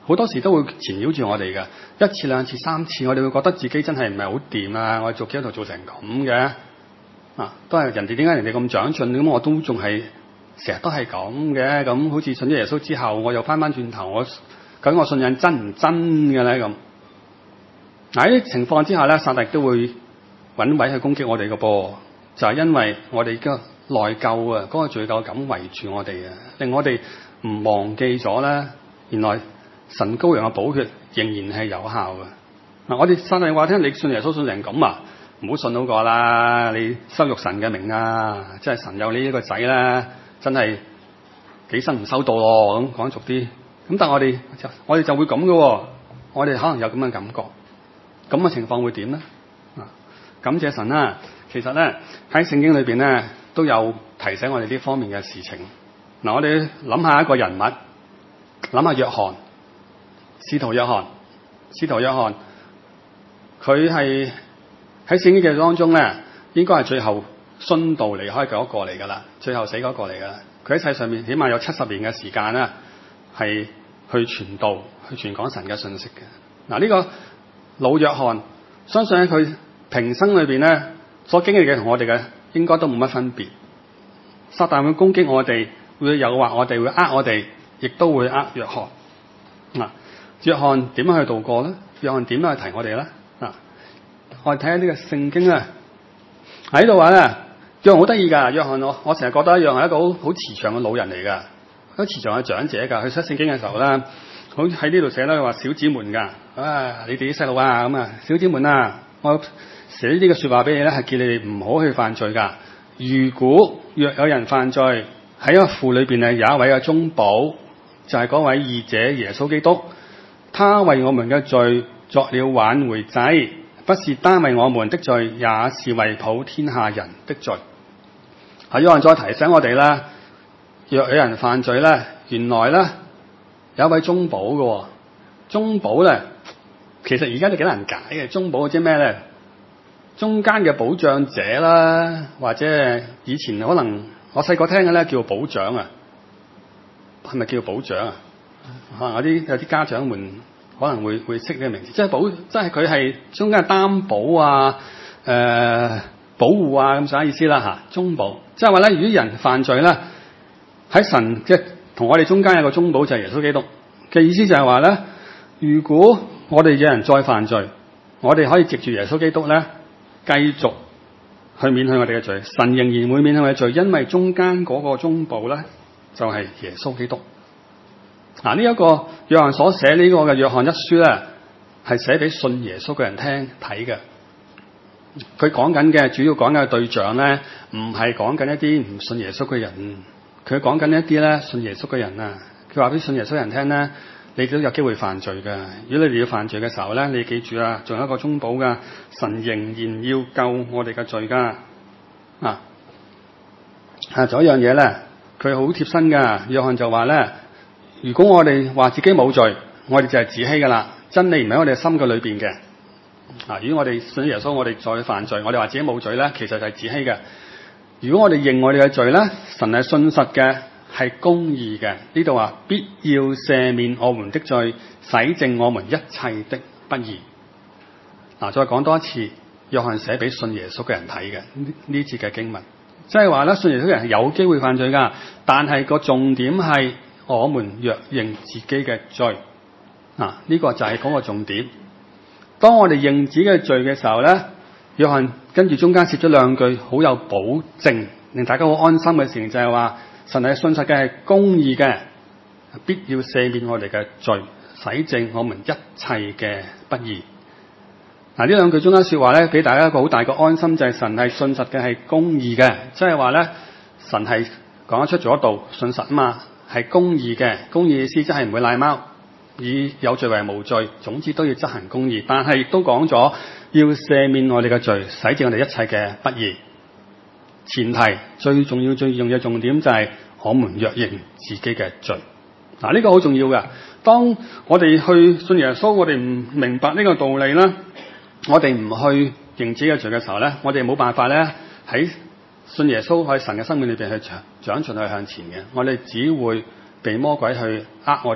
好多時都會纏繞住我哋嘅，一次兩次三次，我哋會覺得自己真係唔係好掂啊！我做基督徒做成咁嘅，啊，都係人哋點解人哋咁長進，咁我都仲係成日都係咁嘅，咁好似信咗耶穌之後，我又翻翻轉頭，我究竟我信仰真唔真嘅咧？咁嗱，喺呢啲情況之下咧，撒旦都會揾位去攻擊我哋嘅噃，就係、是、因為我哋嘅內疚啊，嗰、那個罪疚感圍住我哋啊，令我哋唔忘記咗咧，原來神羔羊嘅寶血仍然係有效嘅。嗱，我哋撒旦話聽，你信耶穌信成咁啊，唔好信好過啦，你羞辱神嘅名啊，即係神有你呢個仔咧，真係幾生唔收到咯，咁講俗啲。咁但係我哋我哋就會咁嘅，我哋可能有咁嘅感覺，咁嘅情況會點咧？啊，感謝神啦、啊！其實咧喺聖經裏邊咧都有提醒我哋呢方面嘅事情。嗱，我哋諗下一個人物，諗下約翰，使徒約翰，使徒約翰，佢係喺聖經嘅當中咧，應該係最後殉道離開嗰個嚟噶啦，最後死嗰個嚟噶啦。佢喺世上面起碼有七十年嘅時間啦，係去傳道、去傳講神嘅信息嘅。嗱，呢個老約翰，相信喺佢平生裏邊咧，所經歷嘅同我哋嘅應該都冇乜分別。撒旦會攻擊我哋，會誘惑我哋，會呃我哋，亦都會呃約翰。嗱，約翰點樣去度過咧？約翰點樣去提我哋咧？嗱，我哋睇下呢個聖經啊，喺度話咧，約翰好得意噶。約翰我我成日覺得約翰係一個好好慈祥嘅老人嚟噶，好慈祥嘅長者噶。佢寫聖經嘅時候咧，好喺呢度寫咧話小子們噶，啊你哋啲細路啊咁啊，小子們啊，我寫呢啲嘅說話俾你咧，係叫你哋唔好去犯罪噶。如果若有人犯罪，喺一個父裏邊咧有一位嘅中保，就係、是、嗰位義者耶穌基督，他為我們嘅罪作了挽回祭，不是單為我們的罪，也是為普天下人的罪。係約翰再提醒我哋啦，若有人犯罪咧，原來咧有一位中保嘅，中保咧其實而家都幾難解嘅。中保即係咩咧？中間嘅保障者啦，或者以前可能我細個聽嘅咧叫保長啊，係咪叫保長啊？可能有啲有啲家長們可能會會識呢個名字，即係保，即係佢係中間擔保啊、誒、呃、保護啊咁上下意思啦嚇。中保即係話咧，如果人犯罪咧，喺神嘅同我哋中間有個中保就係耶穌基督嘅意思，就係話咧，如果我哋有人再犯罪，我哋可以藉住耶穌基督咧。繼續去免去我哋嘅罪，神仍然會免去我哋嘅罪，因為中間嗰個中保咧就係、是、耶穌基督。嗱、啊，呢、這、一個約翰所寫呢個嘅約翰一書咧，係寫俾信耶穌嘅人聽睇嘅。佢講緊嘅主要講緊嘅對象咧，唔係講緊一啲唔信耶穌嘅人，佢講緊一啲咧信耶穌嘅人啊。佢話俾信耶穌人聽咧，你都有機會犯罪㗎。如果你哋要犯罪嘅時候咧，你記住啊，仲有一個中保㗎，神仍然要救我哋嘅罪㗎。啊，啊，仲有一樣嘢咧，佢好貼身㗎。約翰就話咧，如果我哋話自己冇罪，我哋就係自欺㗎啦。真理唔喺我哋心嘅裏邊嘅。啊，如果我哋信耶穌，我哋再犯罪，我哋話自己冇罪咧，其實就係自欺嘅。如果我哋認我哋嘅罪咧，神係信實嘅。係公義嘅，呢度話必要赦免我們的罪，洗淨我們一切的不義。嗱、啊，再講多一次，約翰寫俾信耶穌嘅人睇嘅呢節嘅經文，即係話咧，信耶穌嘅人係有機會犯罪噶，但係個重點係我們若認自己嘅罪。嗱、啊，呢、這個就係嗰個重點。當我哋認自己嘅罪嘅時候咧，約翰跟住中間寫咗兩句好有保證，令大家好安心嘅事情，就係話。神係信實嘅，係公義嘅，必要赦免我哋嘅罪，洗淨我們一切嘅不義。嗱，呢兩句中間說話咧，俾大家一個好大嘅安心，就係、是、神係信實嘅，係公義嘅，即係話咧，神係講得出做得到，信實啊嘛，係公義嘅。公義意思即係唔會賴貓，以有罪為無罪，總之都要執行公義。但係亦都講咗要赦免我哋嘅罪，洗淨我哋一切嘅不義。前提最重要、最重要嘅重點就係我們若認自己嘅罪。嗱、啊，呢、這個好重要嘅。當我哋去信耶穌，我哋唔明白呢個道理啦，我哋唔去認自己嘅罪嘅時候咧，我哋冇辦法咧喺信耶穌喺神嘅生命裏邊去長長進去向前嘅。我哋只會被魔鬼去呃我哋，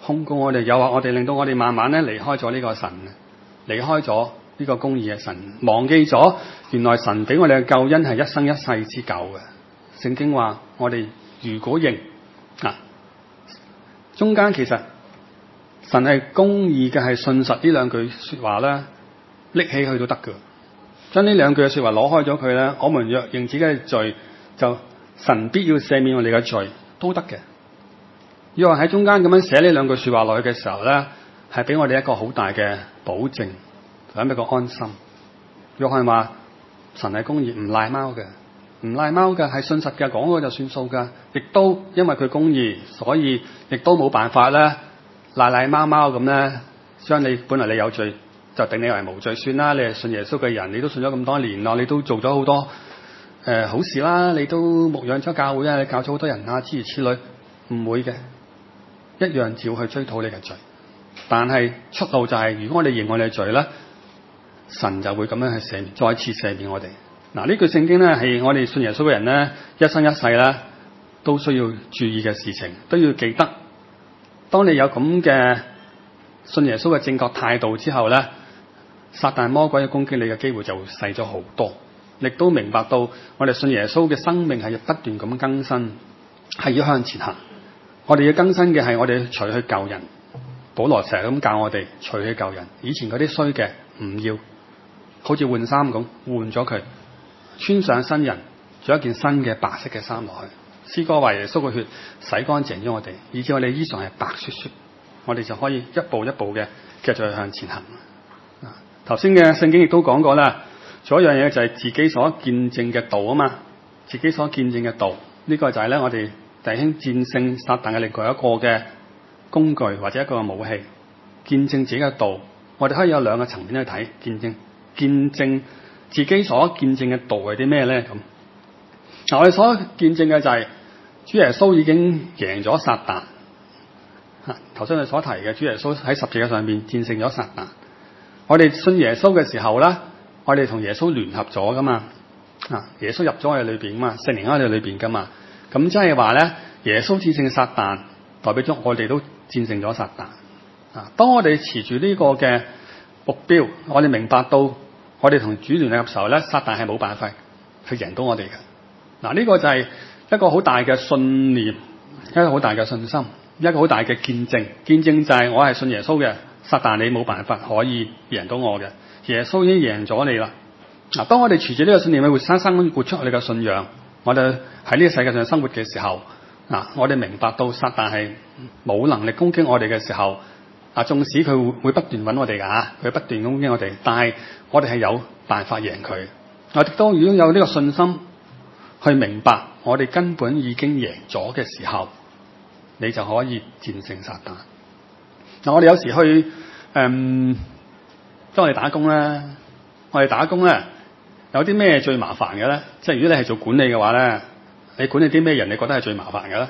控告我哋，誘惑我哋，令到我哋慢慢咧離開咗呢個神，離開咗呢個公義嘅神，忘記咗原來神俾我哋嘅救恩係一生一世之久嘅。聖經話我哋如果認啊，中間其實神係公義嘅，係信實呢兩句說話咧，拎起佢都得㗎。將呢兩句嘅說話攞開咗佢咧，我們若認自己嘅罪，就神必要赦免我哋嘅罪，都得嘅。約翰喺中間咁樣寫呢兩句說話落去嘅時候咧，係俾我哋一個好大嘅保證，咁一個安心。約翰話神係公義，唔賴貓嘅，唔賴貓嘅，係信實嘅，講過就算數噶。亦都因為佢公義，所以亦都冇辦法咧賴賴貓貓咁咧，將你本來你有罪就定你為無罪算啦。你係信耶穌嘅人，你都信咗咁多年咯，你都做咗好多誒、呃、好事啦，你都牧養咗教會啊，你教咗好多人啊，諸如此類，唔會嘅。一樣照去追討你嘅罪，但係出路就係、是，如果我哋認我哋嘅罪咧，神就會咁樣去赦免，再次赦免我哋。嗱，呢句聖經咧係我哋信耶穌嘅人咧，一生一世咧都需要注意嘅事情，都要記得。當你有咁嘅信耶穌嘅正確態度之後咧，撒旦魔鬼嘅攻擊你嘅機會就會細咗好多。亦都明白到我哋信耶穌嘅生命係要不斷咁更新，係要向前行。我哋要更新嘅係我哋除去舊人，保羅成日咁教我哋除去舊人，以前嗰啲衰嘅唔要，好似換衫咁換咗佢，穿上新人，仲有一件新嘅白色嘅衫落去。詩歌話耶穌嘅血洗乾淨咗我哋，以致我哋衣裳係白雪雪，我哋就可以一步一步嘅繼續去向前行。啊，頭先嘅聖經亦都講過啦，仲有一樣嘢就係自己所見證嘅道啊嘛，自己所見證嘅道，呢個就係咧我哋弟兄戰勝撒旦嘅另外一個嘅工具或者一個武器，見證自己嘅道。我哋可以有兩個層面去睇見證，見證自己所見證嘅道係啲咩咧？咁嗱，我哋所見證嘅就係主耶穌已經贏咗撒旦。吓，頭先你所提嘅主耶穌喺十字架上面戰勝咗撒旦。我哋信耶穌嘅時候咧，我哋同耶穌聯合咗噶嘛？啊，耶穌入咗我哋裏邊嘛，聖靈喺我哋裏邊噶嘛？咁即係話咧，耶穌戰勝撒旦，代表咗我哋都戰勝咗撒旦。啊，當我哋持住呢個嘅目標，我哋明白到我哋同主聯合嘅時候咧，撒旦係冇辦法去贏到我哋嘅。嗱，呢個就係一個好大嘅信念，一個好大嘅信心，一個好大嘅見證。見證就係我係信耶穌嘅，撒旦你冇辦法可以贏到我嘅，耶穌已經贏咗你啦。嗱，當我哋持住呢個信念去活生生咁活出我哋嘅信仰，我哋喺呢個世界上生活嘅時候，嗱，我哋明白到撒旦係冇能力攻擊我哋嘅時候，啊，縱使佢會不斷揾我哋㗎，佢不斷攻擊我哋，但係我哋係有辦法贏佢。我哋都如果有呢個信心去明白，我哋根本已經贏咗嘅時候，你就可以戰勝撒旦。嗱，我哋有時去誒，當我哋打工咧，我哋打工咧。有啲咩最麻煩嘅咧？即係如果你係做管理嘅話咧，你管理啲咩人？你覺得係最麻煩嘅咧？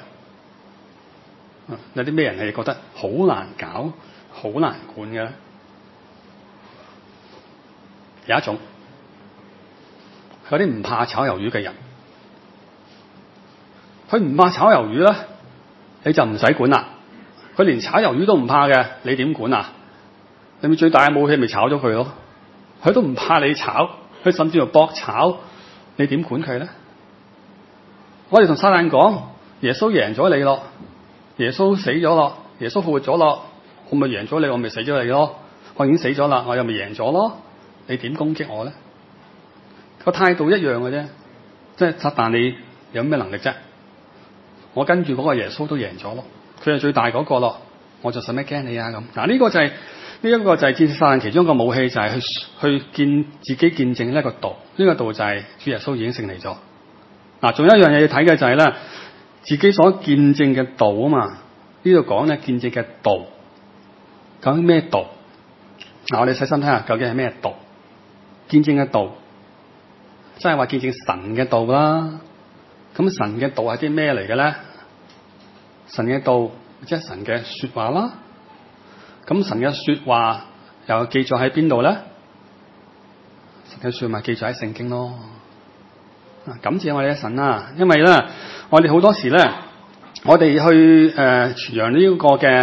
有啲咩人係覺得好難搞、好難管嘅咧？有一種，有啲唔怕炒魷魚嘅人，佢唔怕炒魷魚咧，你就唔使管啦。佢連炒魷魚都唔怕嘅，你點管啊？你咪最大嘅武器咪炒咗佢咯？佢都唔怕你炒。佢甚至乎搏炒，你點管佢咧？我哋同撒旦講，耶穌贏咗你咯，耶穌死咗咯，耶穌復活咗咯，我咪贏咗你，我咪死咗你咯，我已經死咗啦，我又咪贏咗咯？你點攻擊我咧？個態度一樣嘅啫，即係撒旦你有咩能力啫？我跟住嗰個耶穌都贏咗咯，佢係最大嗰個咯，我就使咩驚你啊咁？嗱，呢個就係、是。呢一個就係戰勝撒旦其中一個武器，就係去去見自己見證呢一個道。呢個道就係主耶穌已經勝利咗。嗱，仲有一樣嘢要睇嘅就係咧，自己所見證嘅道啊嘛。呢度講咧見證嘅道，究竟咩道？嗱，我哋細心睇下，究竟係咩道？見證嘅道，即係話見證神嘅道啦。咁神嘅道係啲咩嚟嘅咧？神嘅道即係神嘅說話啦。咁神嘅說話又記載喺邊度咧？神嘅說話記載喺聖經咯。感謝我哋嘅神啦，因為咧，我哋好多時咧，我哋去誒傳揚呢個嘅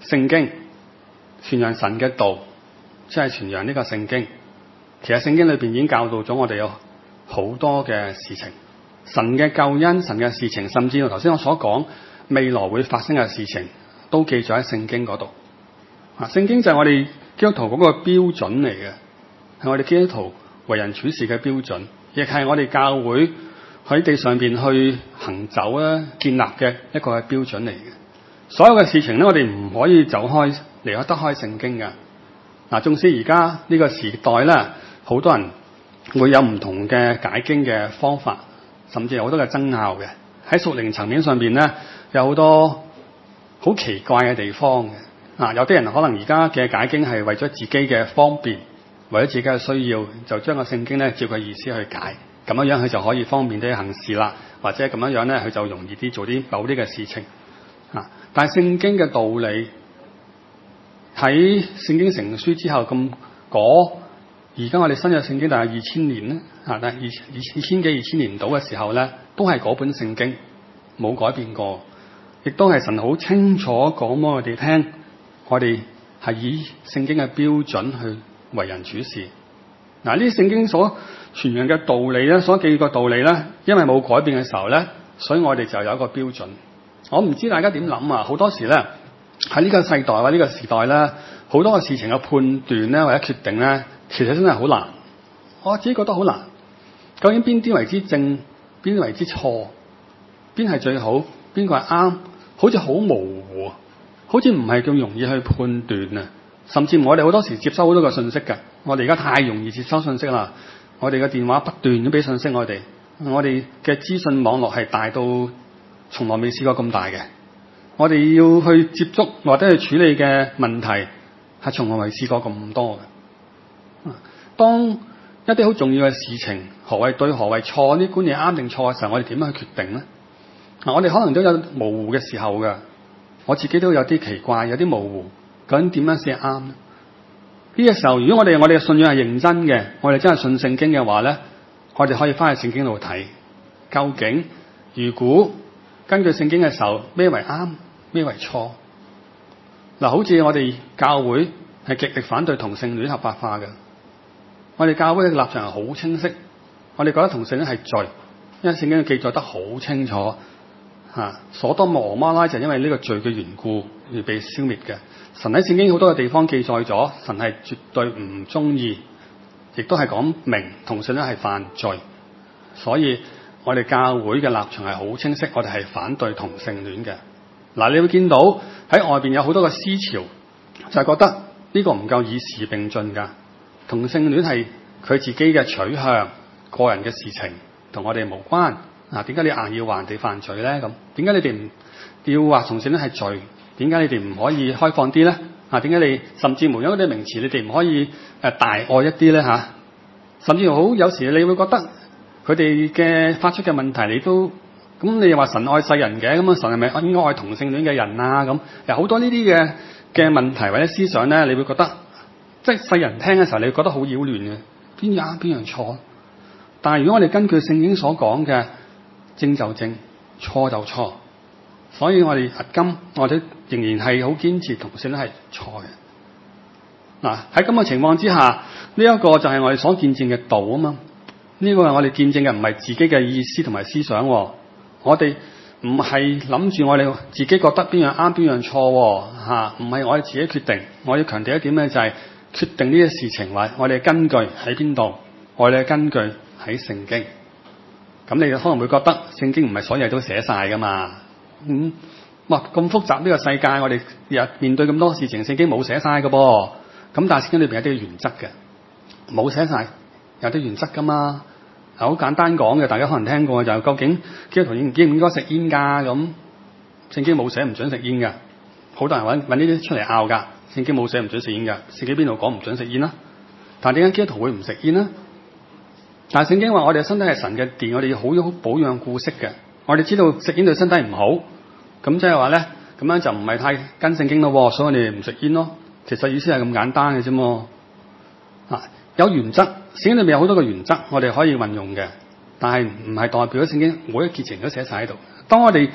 聖經，傳揚神嘅道，即係傳揚呢個聖經。其實聖經裏邊已經教導咗我哋有好多嘅事情，神嘅救恩、神嘅事情，甚至乎頭先我所講未來會發生嘅事情，都記咗喺聖經嗰度。啊，聖經就係我哋基督徒嗰個標準嚟嘅，係我哋基督徒為人處事嘅標準，亦係我哋教會喺地上邊去行走啦、建立嘅一個標準嚟嘅。所有嘅事情咧，我哋唔可以走開離開得開聖經㗎。嗱，縱使而家呢個時代咧，好多人會有唔同嘅解經嘅方法，甚至有好多嘅爭拗嘅。喺屬靈層面上邊咧，有好多好奇怪嘅地方嘅。啊，有啲人可能而家嘅解經係為咗自己嘅方便，為咗自己嘅需要，就將個聖經咧照佢意思去解，咁樣樣佢就可以方便啲行事啦，或者咁樣樣咧佢就容易啲做啲某啲嘅事情。啊，但係聖經嘅道理喺聖經成書之後咁嗰，而家我哋新約聖經大概二千年咧，啊，但係二二二千幾二千年到嘅時候咧，都係嗰本聖經冇改變過，亦都係神好清楚講俾我哋聽。我哋係以聖經嘅標準去為人處事。嗱，呢啲聖經所傳揚嘅道理咧，所記嘅道理咧，因為冇改變嘅時候咧，所以我哋就有一個標準。我唔知大家點諗啊？好多時咧喺呢個世代或者呢個時代咧，好多嘅事情嘅判斷咧或者決定咧，其實真係好難。我自己覺得好難。究竟邊啲為之正，邊啲為之錯，邊係最好，邊個係啱，好似好模糊。好似唔係咁容易去判斷啊！甚至我哋好多時接收好多個信息㗎，我哋而家太容易接收信息啦。我哋嘅電話不斷咁俾信息我哋，我哋嘅資訊網絡係大到從來未試過咁大嘅。我哋要去接觸或者去處理嘅問題係從來未試過咁多嘅。當一啲好重要嘅事情，何謂對何謂錯，呢觀念啱定錯嘅時候，我哋點樣去決定咧？嗱，我哋可能都有模糊嘅時候㗎。我自己都有啲奇怪，有啲模糊，究竟點樣先啱呢？呢個時候，如果我哋我哋嘅信仰係認真嘅，我哋真係信聖經嘅話咧，我哋可以翻去聖經度睇，究竟如果根據聖經嘅時候，咩為啱，咩為錯？嗱，好似我哋教會係極力反對同性戀合法化嘅，我哋教會嘅立場係好清晰，我哋覺得同性戀係罪，因為聖經記載得好清楚。啊，所多摩蛾摩拉就因為呢個罪嘅緣故而被消滅嘅。神喺聖經好多嘅地方記載咗，神係絕對唔中意，亦都係講明同性戀係犯罪。所以我哋教會嘅立場係好清晰，我哋係反對同性戀嘅。嗱、啊，你會見到喺外邊有好多嘅思潮，就係、是、覺得呢個唔夠與時並進㗎。同性戀係佢自己嘅取向、個人嘅事情，同我哋無關。嗱，點解你硬要話人哋犯罪咧？咁點解你哋唔要話同性戀係罪？點解你哋唔可以開放啲咧？啊，點解你甚至無有啲名詞，你哋唔可以誒大愛一啲咧？嚇，甚至好有時你會覺得佢哋嘅發出嘅問題，你都咁你又話神愛世人嘅，咁啊神係咪應該愛同性戀嘅人啊？咁有好多呢啲嘅嘅問題或者思想咧，你會覺得即係世人聽嘅時候，你會覺得好擾亂嘅，邊樣啱邊樣錯？但係如果我哋根據聖經所講嘅，正就正，錯就錯，所以我哋核今我哋仍然係好堅持同性戀係錯嘅。嗱，喺咁嘅情況之下，呢、這、一個就係我哋所見證嘅道啊嘛。呢、這個係我哋見證嘅唔係自己嘅意思同埋思想，我哋唔係諗住我哋自己覺得邊樣啱邊樣錯嚇，唔係我哋自己決定。我要強調一點咧，就係決定呢啲事情話，我哋嘅根據喺邊度？我哋嘅根據喺聖經。咁你可能會覺得聖經唔係所有嘢都寫晒噶嘛？嗯，哇咁複雜呢個世界，我哋日面對咁多事情，聖經冇寫晒噶噃。咁但係聖經裏邊有啲原則嘅，冇寫晒，有啲原則噶嘛。好簡單講嘅，大家可能聽過就究竟基督徒應唔應該食煙㗎？咁聖經冇寫唔準食煙㗎。好多人揾揾呢啲出嚟拗㗎。聖經冇寫唔準食煙㗎。聖經邊度講唔準食煙啦？但係點解基督徒會唔食煙呢？但係聖經話我哋嘅身體係神嘅殿，我哋要好好保養顧惜嘅。我哋知道食煙對身體唔好，咁即係話咧，咁樣就唔係太跟聖經咯，所以我哋唔食煙咯。其實意思係咁簡單嘅啫嘛。啊，有原則，聖經裏面有好多個原則，我哋可以運用嘅，但係唔係代表咗聖經每一節情都寫晒喺度。當我哋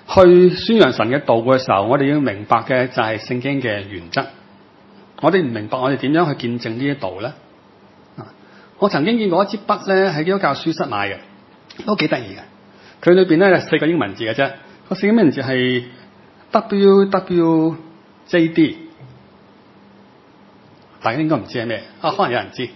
去宣揚神嘅道嘅時候，我哋要明白嘅就係聖經嘅原則。我哋唔明白我哋點樣去見證呢一道咧？啊，我曾經見過一支筆咧喺基督教書室買嘅，都幾得意嘅。佢裏邊咧係四個英文字嘅啫，個四個英文字係 W W J D， 大家應該唔知係咩啊？可能有人知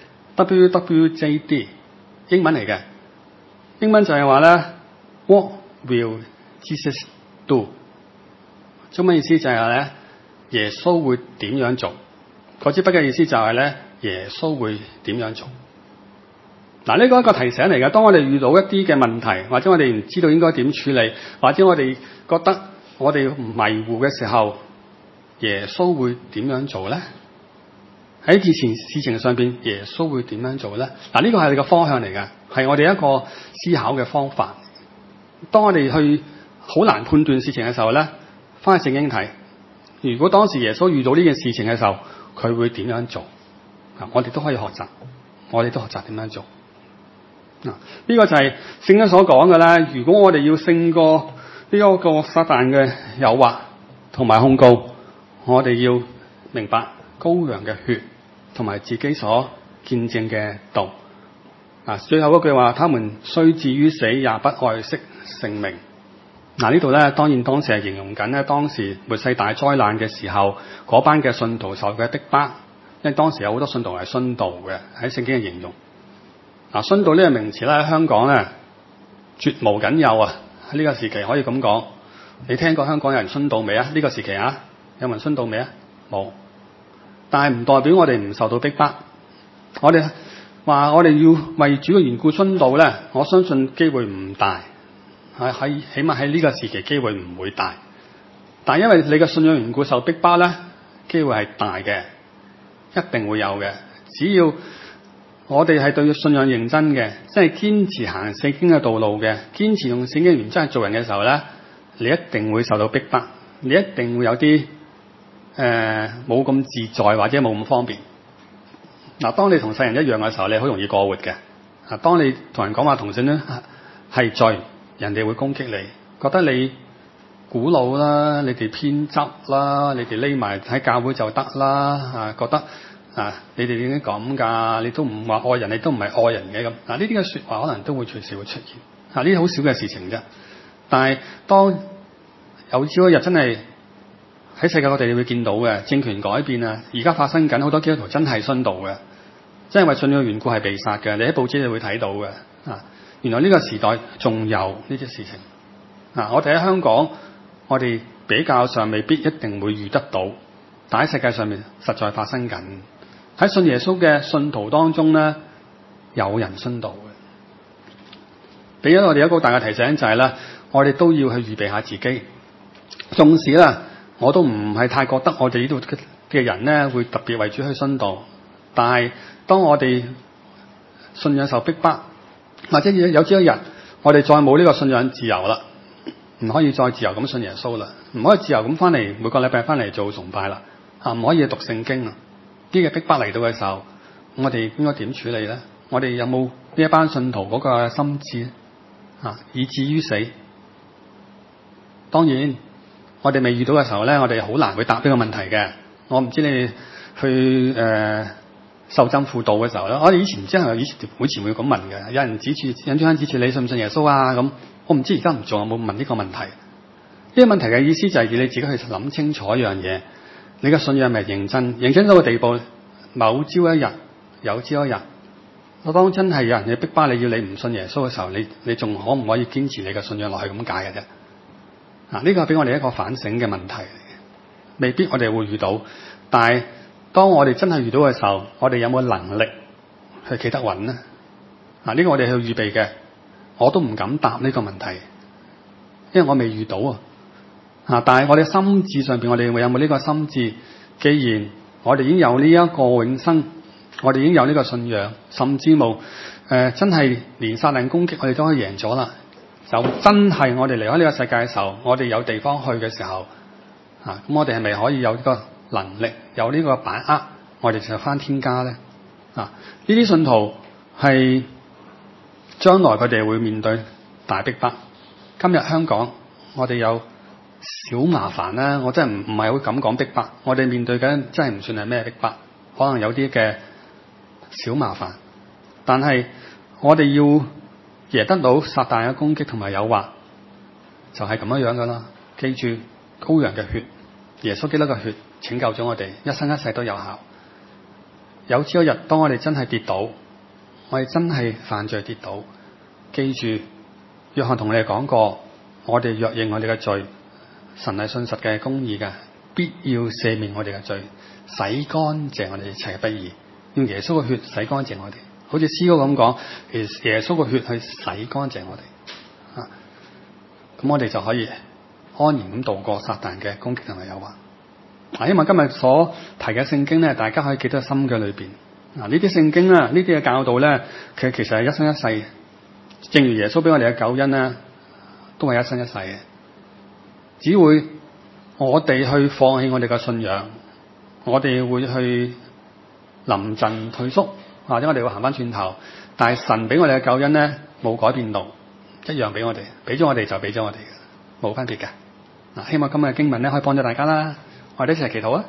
W W J D 英文嚟嘅，英文就係話咧 What will Jesus do？ 中文意思就係話咧耶穌會點樣做？嗰支筆嘅意思就係咧耶穌會點樣做？嗱，呢個係一個提醒嚟嘅。當我哋遇到一啲嘅問題，或者我哋唔知道應該點處理，或者我哋覺得我哋迷糊嘅時候，耶穌會點樣做咧？喺以前事情上邊，耶穌會點樣做咧？嗱，呢個係你個方向嚟嘅，係我哋一個思考嘅方法。當我哋去好難判斷事情嘅時候咧，翻去聖經睇，如果當時耶穌遇到呢件事情嘅時候，佢會點樣做？啊，我哋都可以學習，我哋都學習點樣做。嗱，呢個就係聖經所講嘅啦。如果我哋要勝過呢一個撒旦嘅誘惑同埋控告，我哋要明白羔羊嘅血同埋自己所見證嘅道。啊，最後嗰句話，他們雖至於死，也不愛惜性命。嗱，呢度咧，當然當時係形容緊咧，當時末世大災難嘅時候，嗰班嘅信徒受嘅逼迫，因為當時有好多信徒係殉道嘅，喺聖經嘅形容。嗱，殉道呢個名詞咧，喺香港咧絕無僅有啊！喺呢個時期可以咁講，你聽過香港有人殉道未啊？呢個時期啊，有人殉道未啊？冇。但係唔代表我哋唔受到逼迫。我哋話我哋要為主嘅緣故殉道咧，我相信機會唔大。喺喺起碼喺呢個時期機會唔會大。但係因為你嘅信仰緣故受逼迫咧，機會係大嘅，一定會有嘅。只要我哋係對信仰認真嘅，即係堅持行聖經嘅道路嘅，堅持用聖經嘅原則去做人嘅時候咧，你一定會受到逼迫，你一定會有啲誒冇咁自在或者冇咁方便。嗱，當你同世人一樣嘅時候，你好容易過活嘅。啊，當你同人講話同性咧係罪，人哋會攻擊你，覺得你古老啦，你哋偏執啦，你哋匿埋喺教會就得啦，啊，覺得啊，你哋點解咁㗎？你都唔話愛人，你都唔係愛人嘅咁。嗱，呢啲嘅説話可能都會隨時會出現。啊，呢啲好少嘅事情啫。但係當有朝一日真係喺世界各地你會見到嘅政權改變啊，而家發生緊好多基督徒真係殉道嘅，真係因為信仰嘅緣故係被殺嘅。你喺報紙你會睇到嘅。啊，原來呢個時代仲有呢啲事情。啊，我哋喺香港，我哋比較上未必一定會遇得到，但喺世界上面實在發生緊。喺信耶穌嘅信徒當中咧，有人殉道嘅，俾咗我哋一個大嘅提醒就係咧，我哋都要去預備下自己。縱使啦，我都唔係太覺得我哋呢度嘅人咧會特別為主去殉道，但係當我哋信仰受逼迫，或者有朝一日我哋再冇呢個信仰自由啦，唔可以再自由咁信耶穌啦，唔可以自由咁翻嚟每個禮拜翻嚟做崇拜啦，啊，唔可以讀聖經啊！呢個逼迫嚟到嘅時候，我哋應該點處理咧？我哋有冇呢一班信徒嗰個心志啊，以至於死？當然，我哋未遇到嘅時候咧，我哋好難去答呢個問題嘅。我唔知你哋去誒、呃、受浸輔導嘅時候咧，我哋以前唔知係咪以前會前會咁問嘅，有人指住引張指住你信唔信耶穌啊？咁我唔知而家唔做有冇問呢個問題？呢、這個問題嘅意思就係要你自己去諗清楚一樣嘢。你嘅信仰係咪認真？認真到個地步，某朝一日，有朝一日，我當真係有人去逼迫你，要你唔信耶穌嘅時候，你你仲可唔可以堅持你嘅信仰落去咁解嘅啫？啊，呢個係俾我哋一個反省嘅問題嚟嘅，未必我哋會遇到，但係當我哋真係遇到嘅時候，我哋有冇能力去企得穩呢？啊，呢個我哋去預備嘅，我都唔敢答呢個問題，因為我未遇到啊。啊！但係我哋心智上邊，我哋有冇呢個心智？既然我哋已經有呢一個永生，我哋已經有呢個信仰，甚至冇誒、呃、真係連撒旦攻擊我哋都可以贏咗啦。就真係我哋離開呢個世界嘅時候，我哋有地方去嘅時候，啊咁我哋係咪可以有呢個能力，有呢個把握，我哋就返天家咧？啊！呢啲信徒係將來佢哋會面對大逼迫。今日香港， 我哋有小麻煩啦，我真係唔唔係好敢講逼迫，我哋面對緊真係唔算係咩逼迫，可能有啲嘅小麻煩，但係我哋要贏得到撒旦嘅攻擊同埋誘惑，就係咁樣樣噶啦。記住羔羊嘅血，耶穌基督嘅血拯救咗我哋，一生一世都有效。有朝一日當我哋真係跌倒，我哋真係犯罪跌倒，記住約翰同你哋講過，我哋若認我哋嘅罪，神係信實嘅公義嘅，必要赦免我哋嘅罪，洗乾淨我哋一切嘅不義，用耶穌嘅血洗乾淨我哋。好似詩歌咁講，其實耶穌嘅血去洗乾淨我哋啊，咁我哋就可以安然咁度過撒旦嘅攻擊同埋誘惑。嗱，希望今日所提嘅聖經咧，大家可以記得喺心嘅裏邊。嗱，呢啲聖經啊，呢啲嘅教導咧，其實其實係一生一世嘅。正如耶穌俾我哋嘅救恩咧，都係一生一世嘅。只會我哋去放棄我哋嘅信仰，我哋會去臨陣退縮，或者我哋會行翻轉頭。但係神俾我哋嘅救恩咧，冇改變到，一樣俾我哋，俾咗我哋就俾咗我哋嘅，冇分別嘅。嗱，希望今日嘅經文咧可以幫助大家啦。我哋一齊祈禱啊！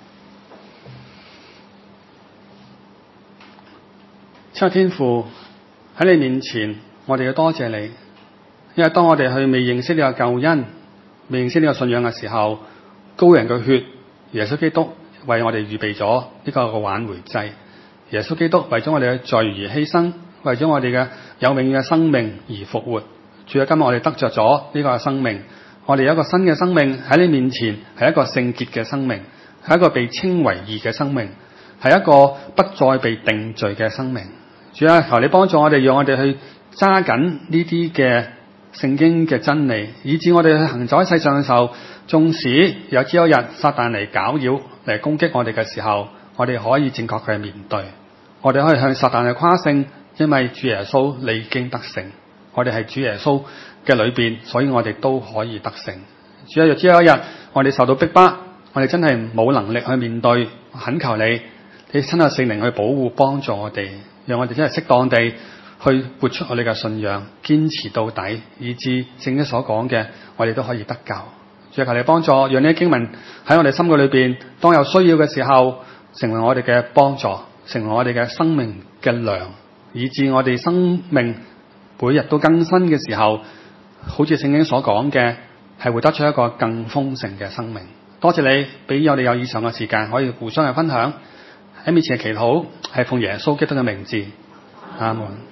親愛天父，喺你面前，我哋要多謝你，因為當我哋去未認識呢個救恩、未認識呢個信仰嘅時候，羔羊嘅血，耶穌基督為我哋預備咗呢個嘅挽回祭。耶穌基督為咗我哋嘅罪而犧牲，為咗我哋嘅有永遠嘅生命而復活。主啊，今日我哋得着咗呢個生命。我哋有一個新嘅生命喺你面前，係一個聖潔嘅生命，係一個被稱為義嘅生命，係一個不再被定罪嘅生命。主啊，求你幫助我哋，讓我哋去揸緊呢啲嘅聖經嘅真理，以致我哋去行走喺世上嘅時候，縱使有朝一日撒旦嚟攪擾、嚟攻擊我哋嘅時候，我哋可以正確嘅面對，我哋可以向撒旦去誇勝，因為主耶穌你已經得勝。我哋係主耶穌嘅裏邊，所以我哋都可以得勝。主啊，若只有一日我哋受到逼迫，我哋真係冇能力去面對，懇求你，你親自聖靈去保護幫助我哋，讓我哋真係適當地去活出我哋嘅信仰，堅持到底，以致聖經所講嘅，我哋都可以得救。主啊，求你幫助，讓呢啲經文喺我哋心嘅裏邊，當有需要嘅時候，成為我哋嘅幫助，成為我哋嘅生命嘅糧，以致我哋生命每日都更新嘅時候，好似聖經所講嘅，係會得出一個更豐盛嘅生命。多謝你俾我哋有以上嘅時間，可以互相去分享。喺面前嘅祈禱係奉耶穌基督嘅名字，阿門。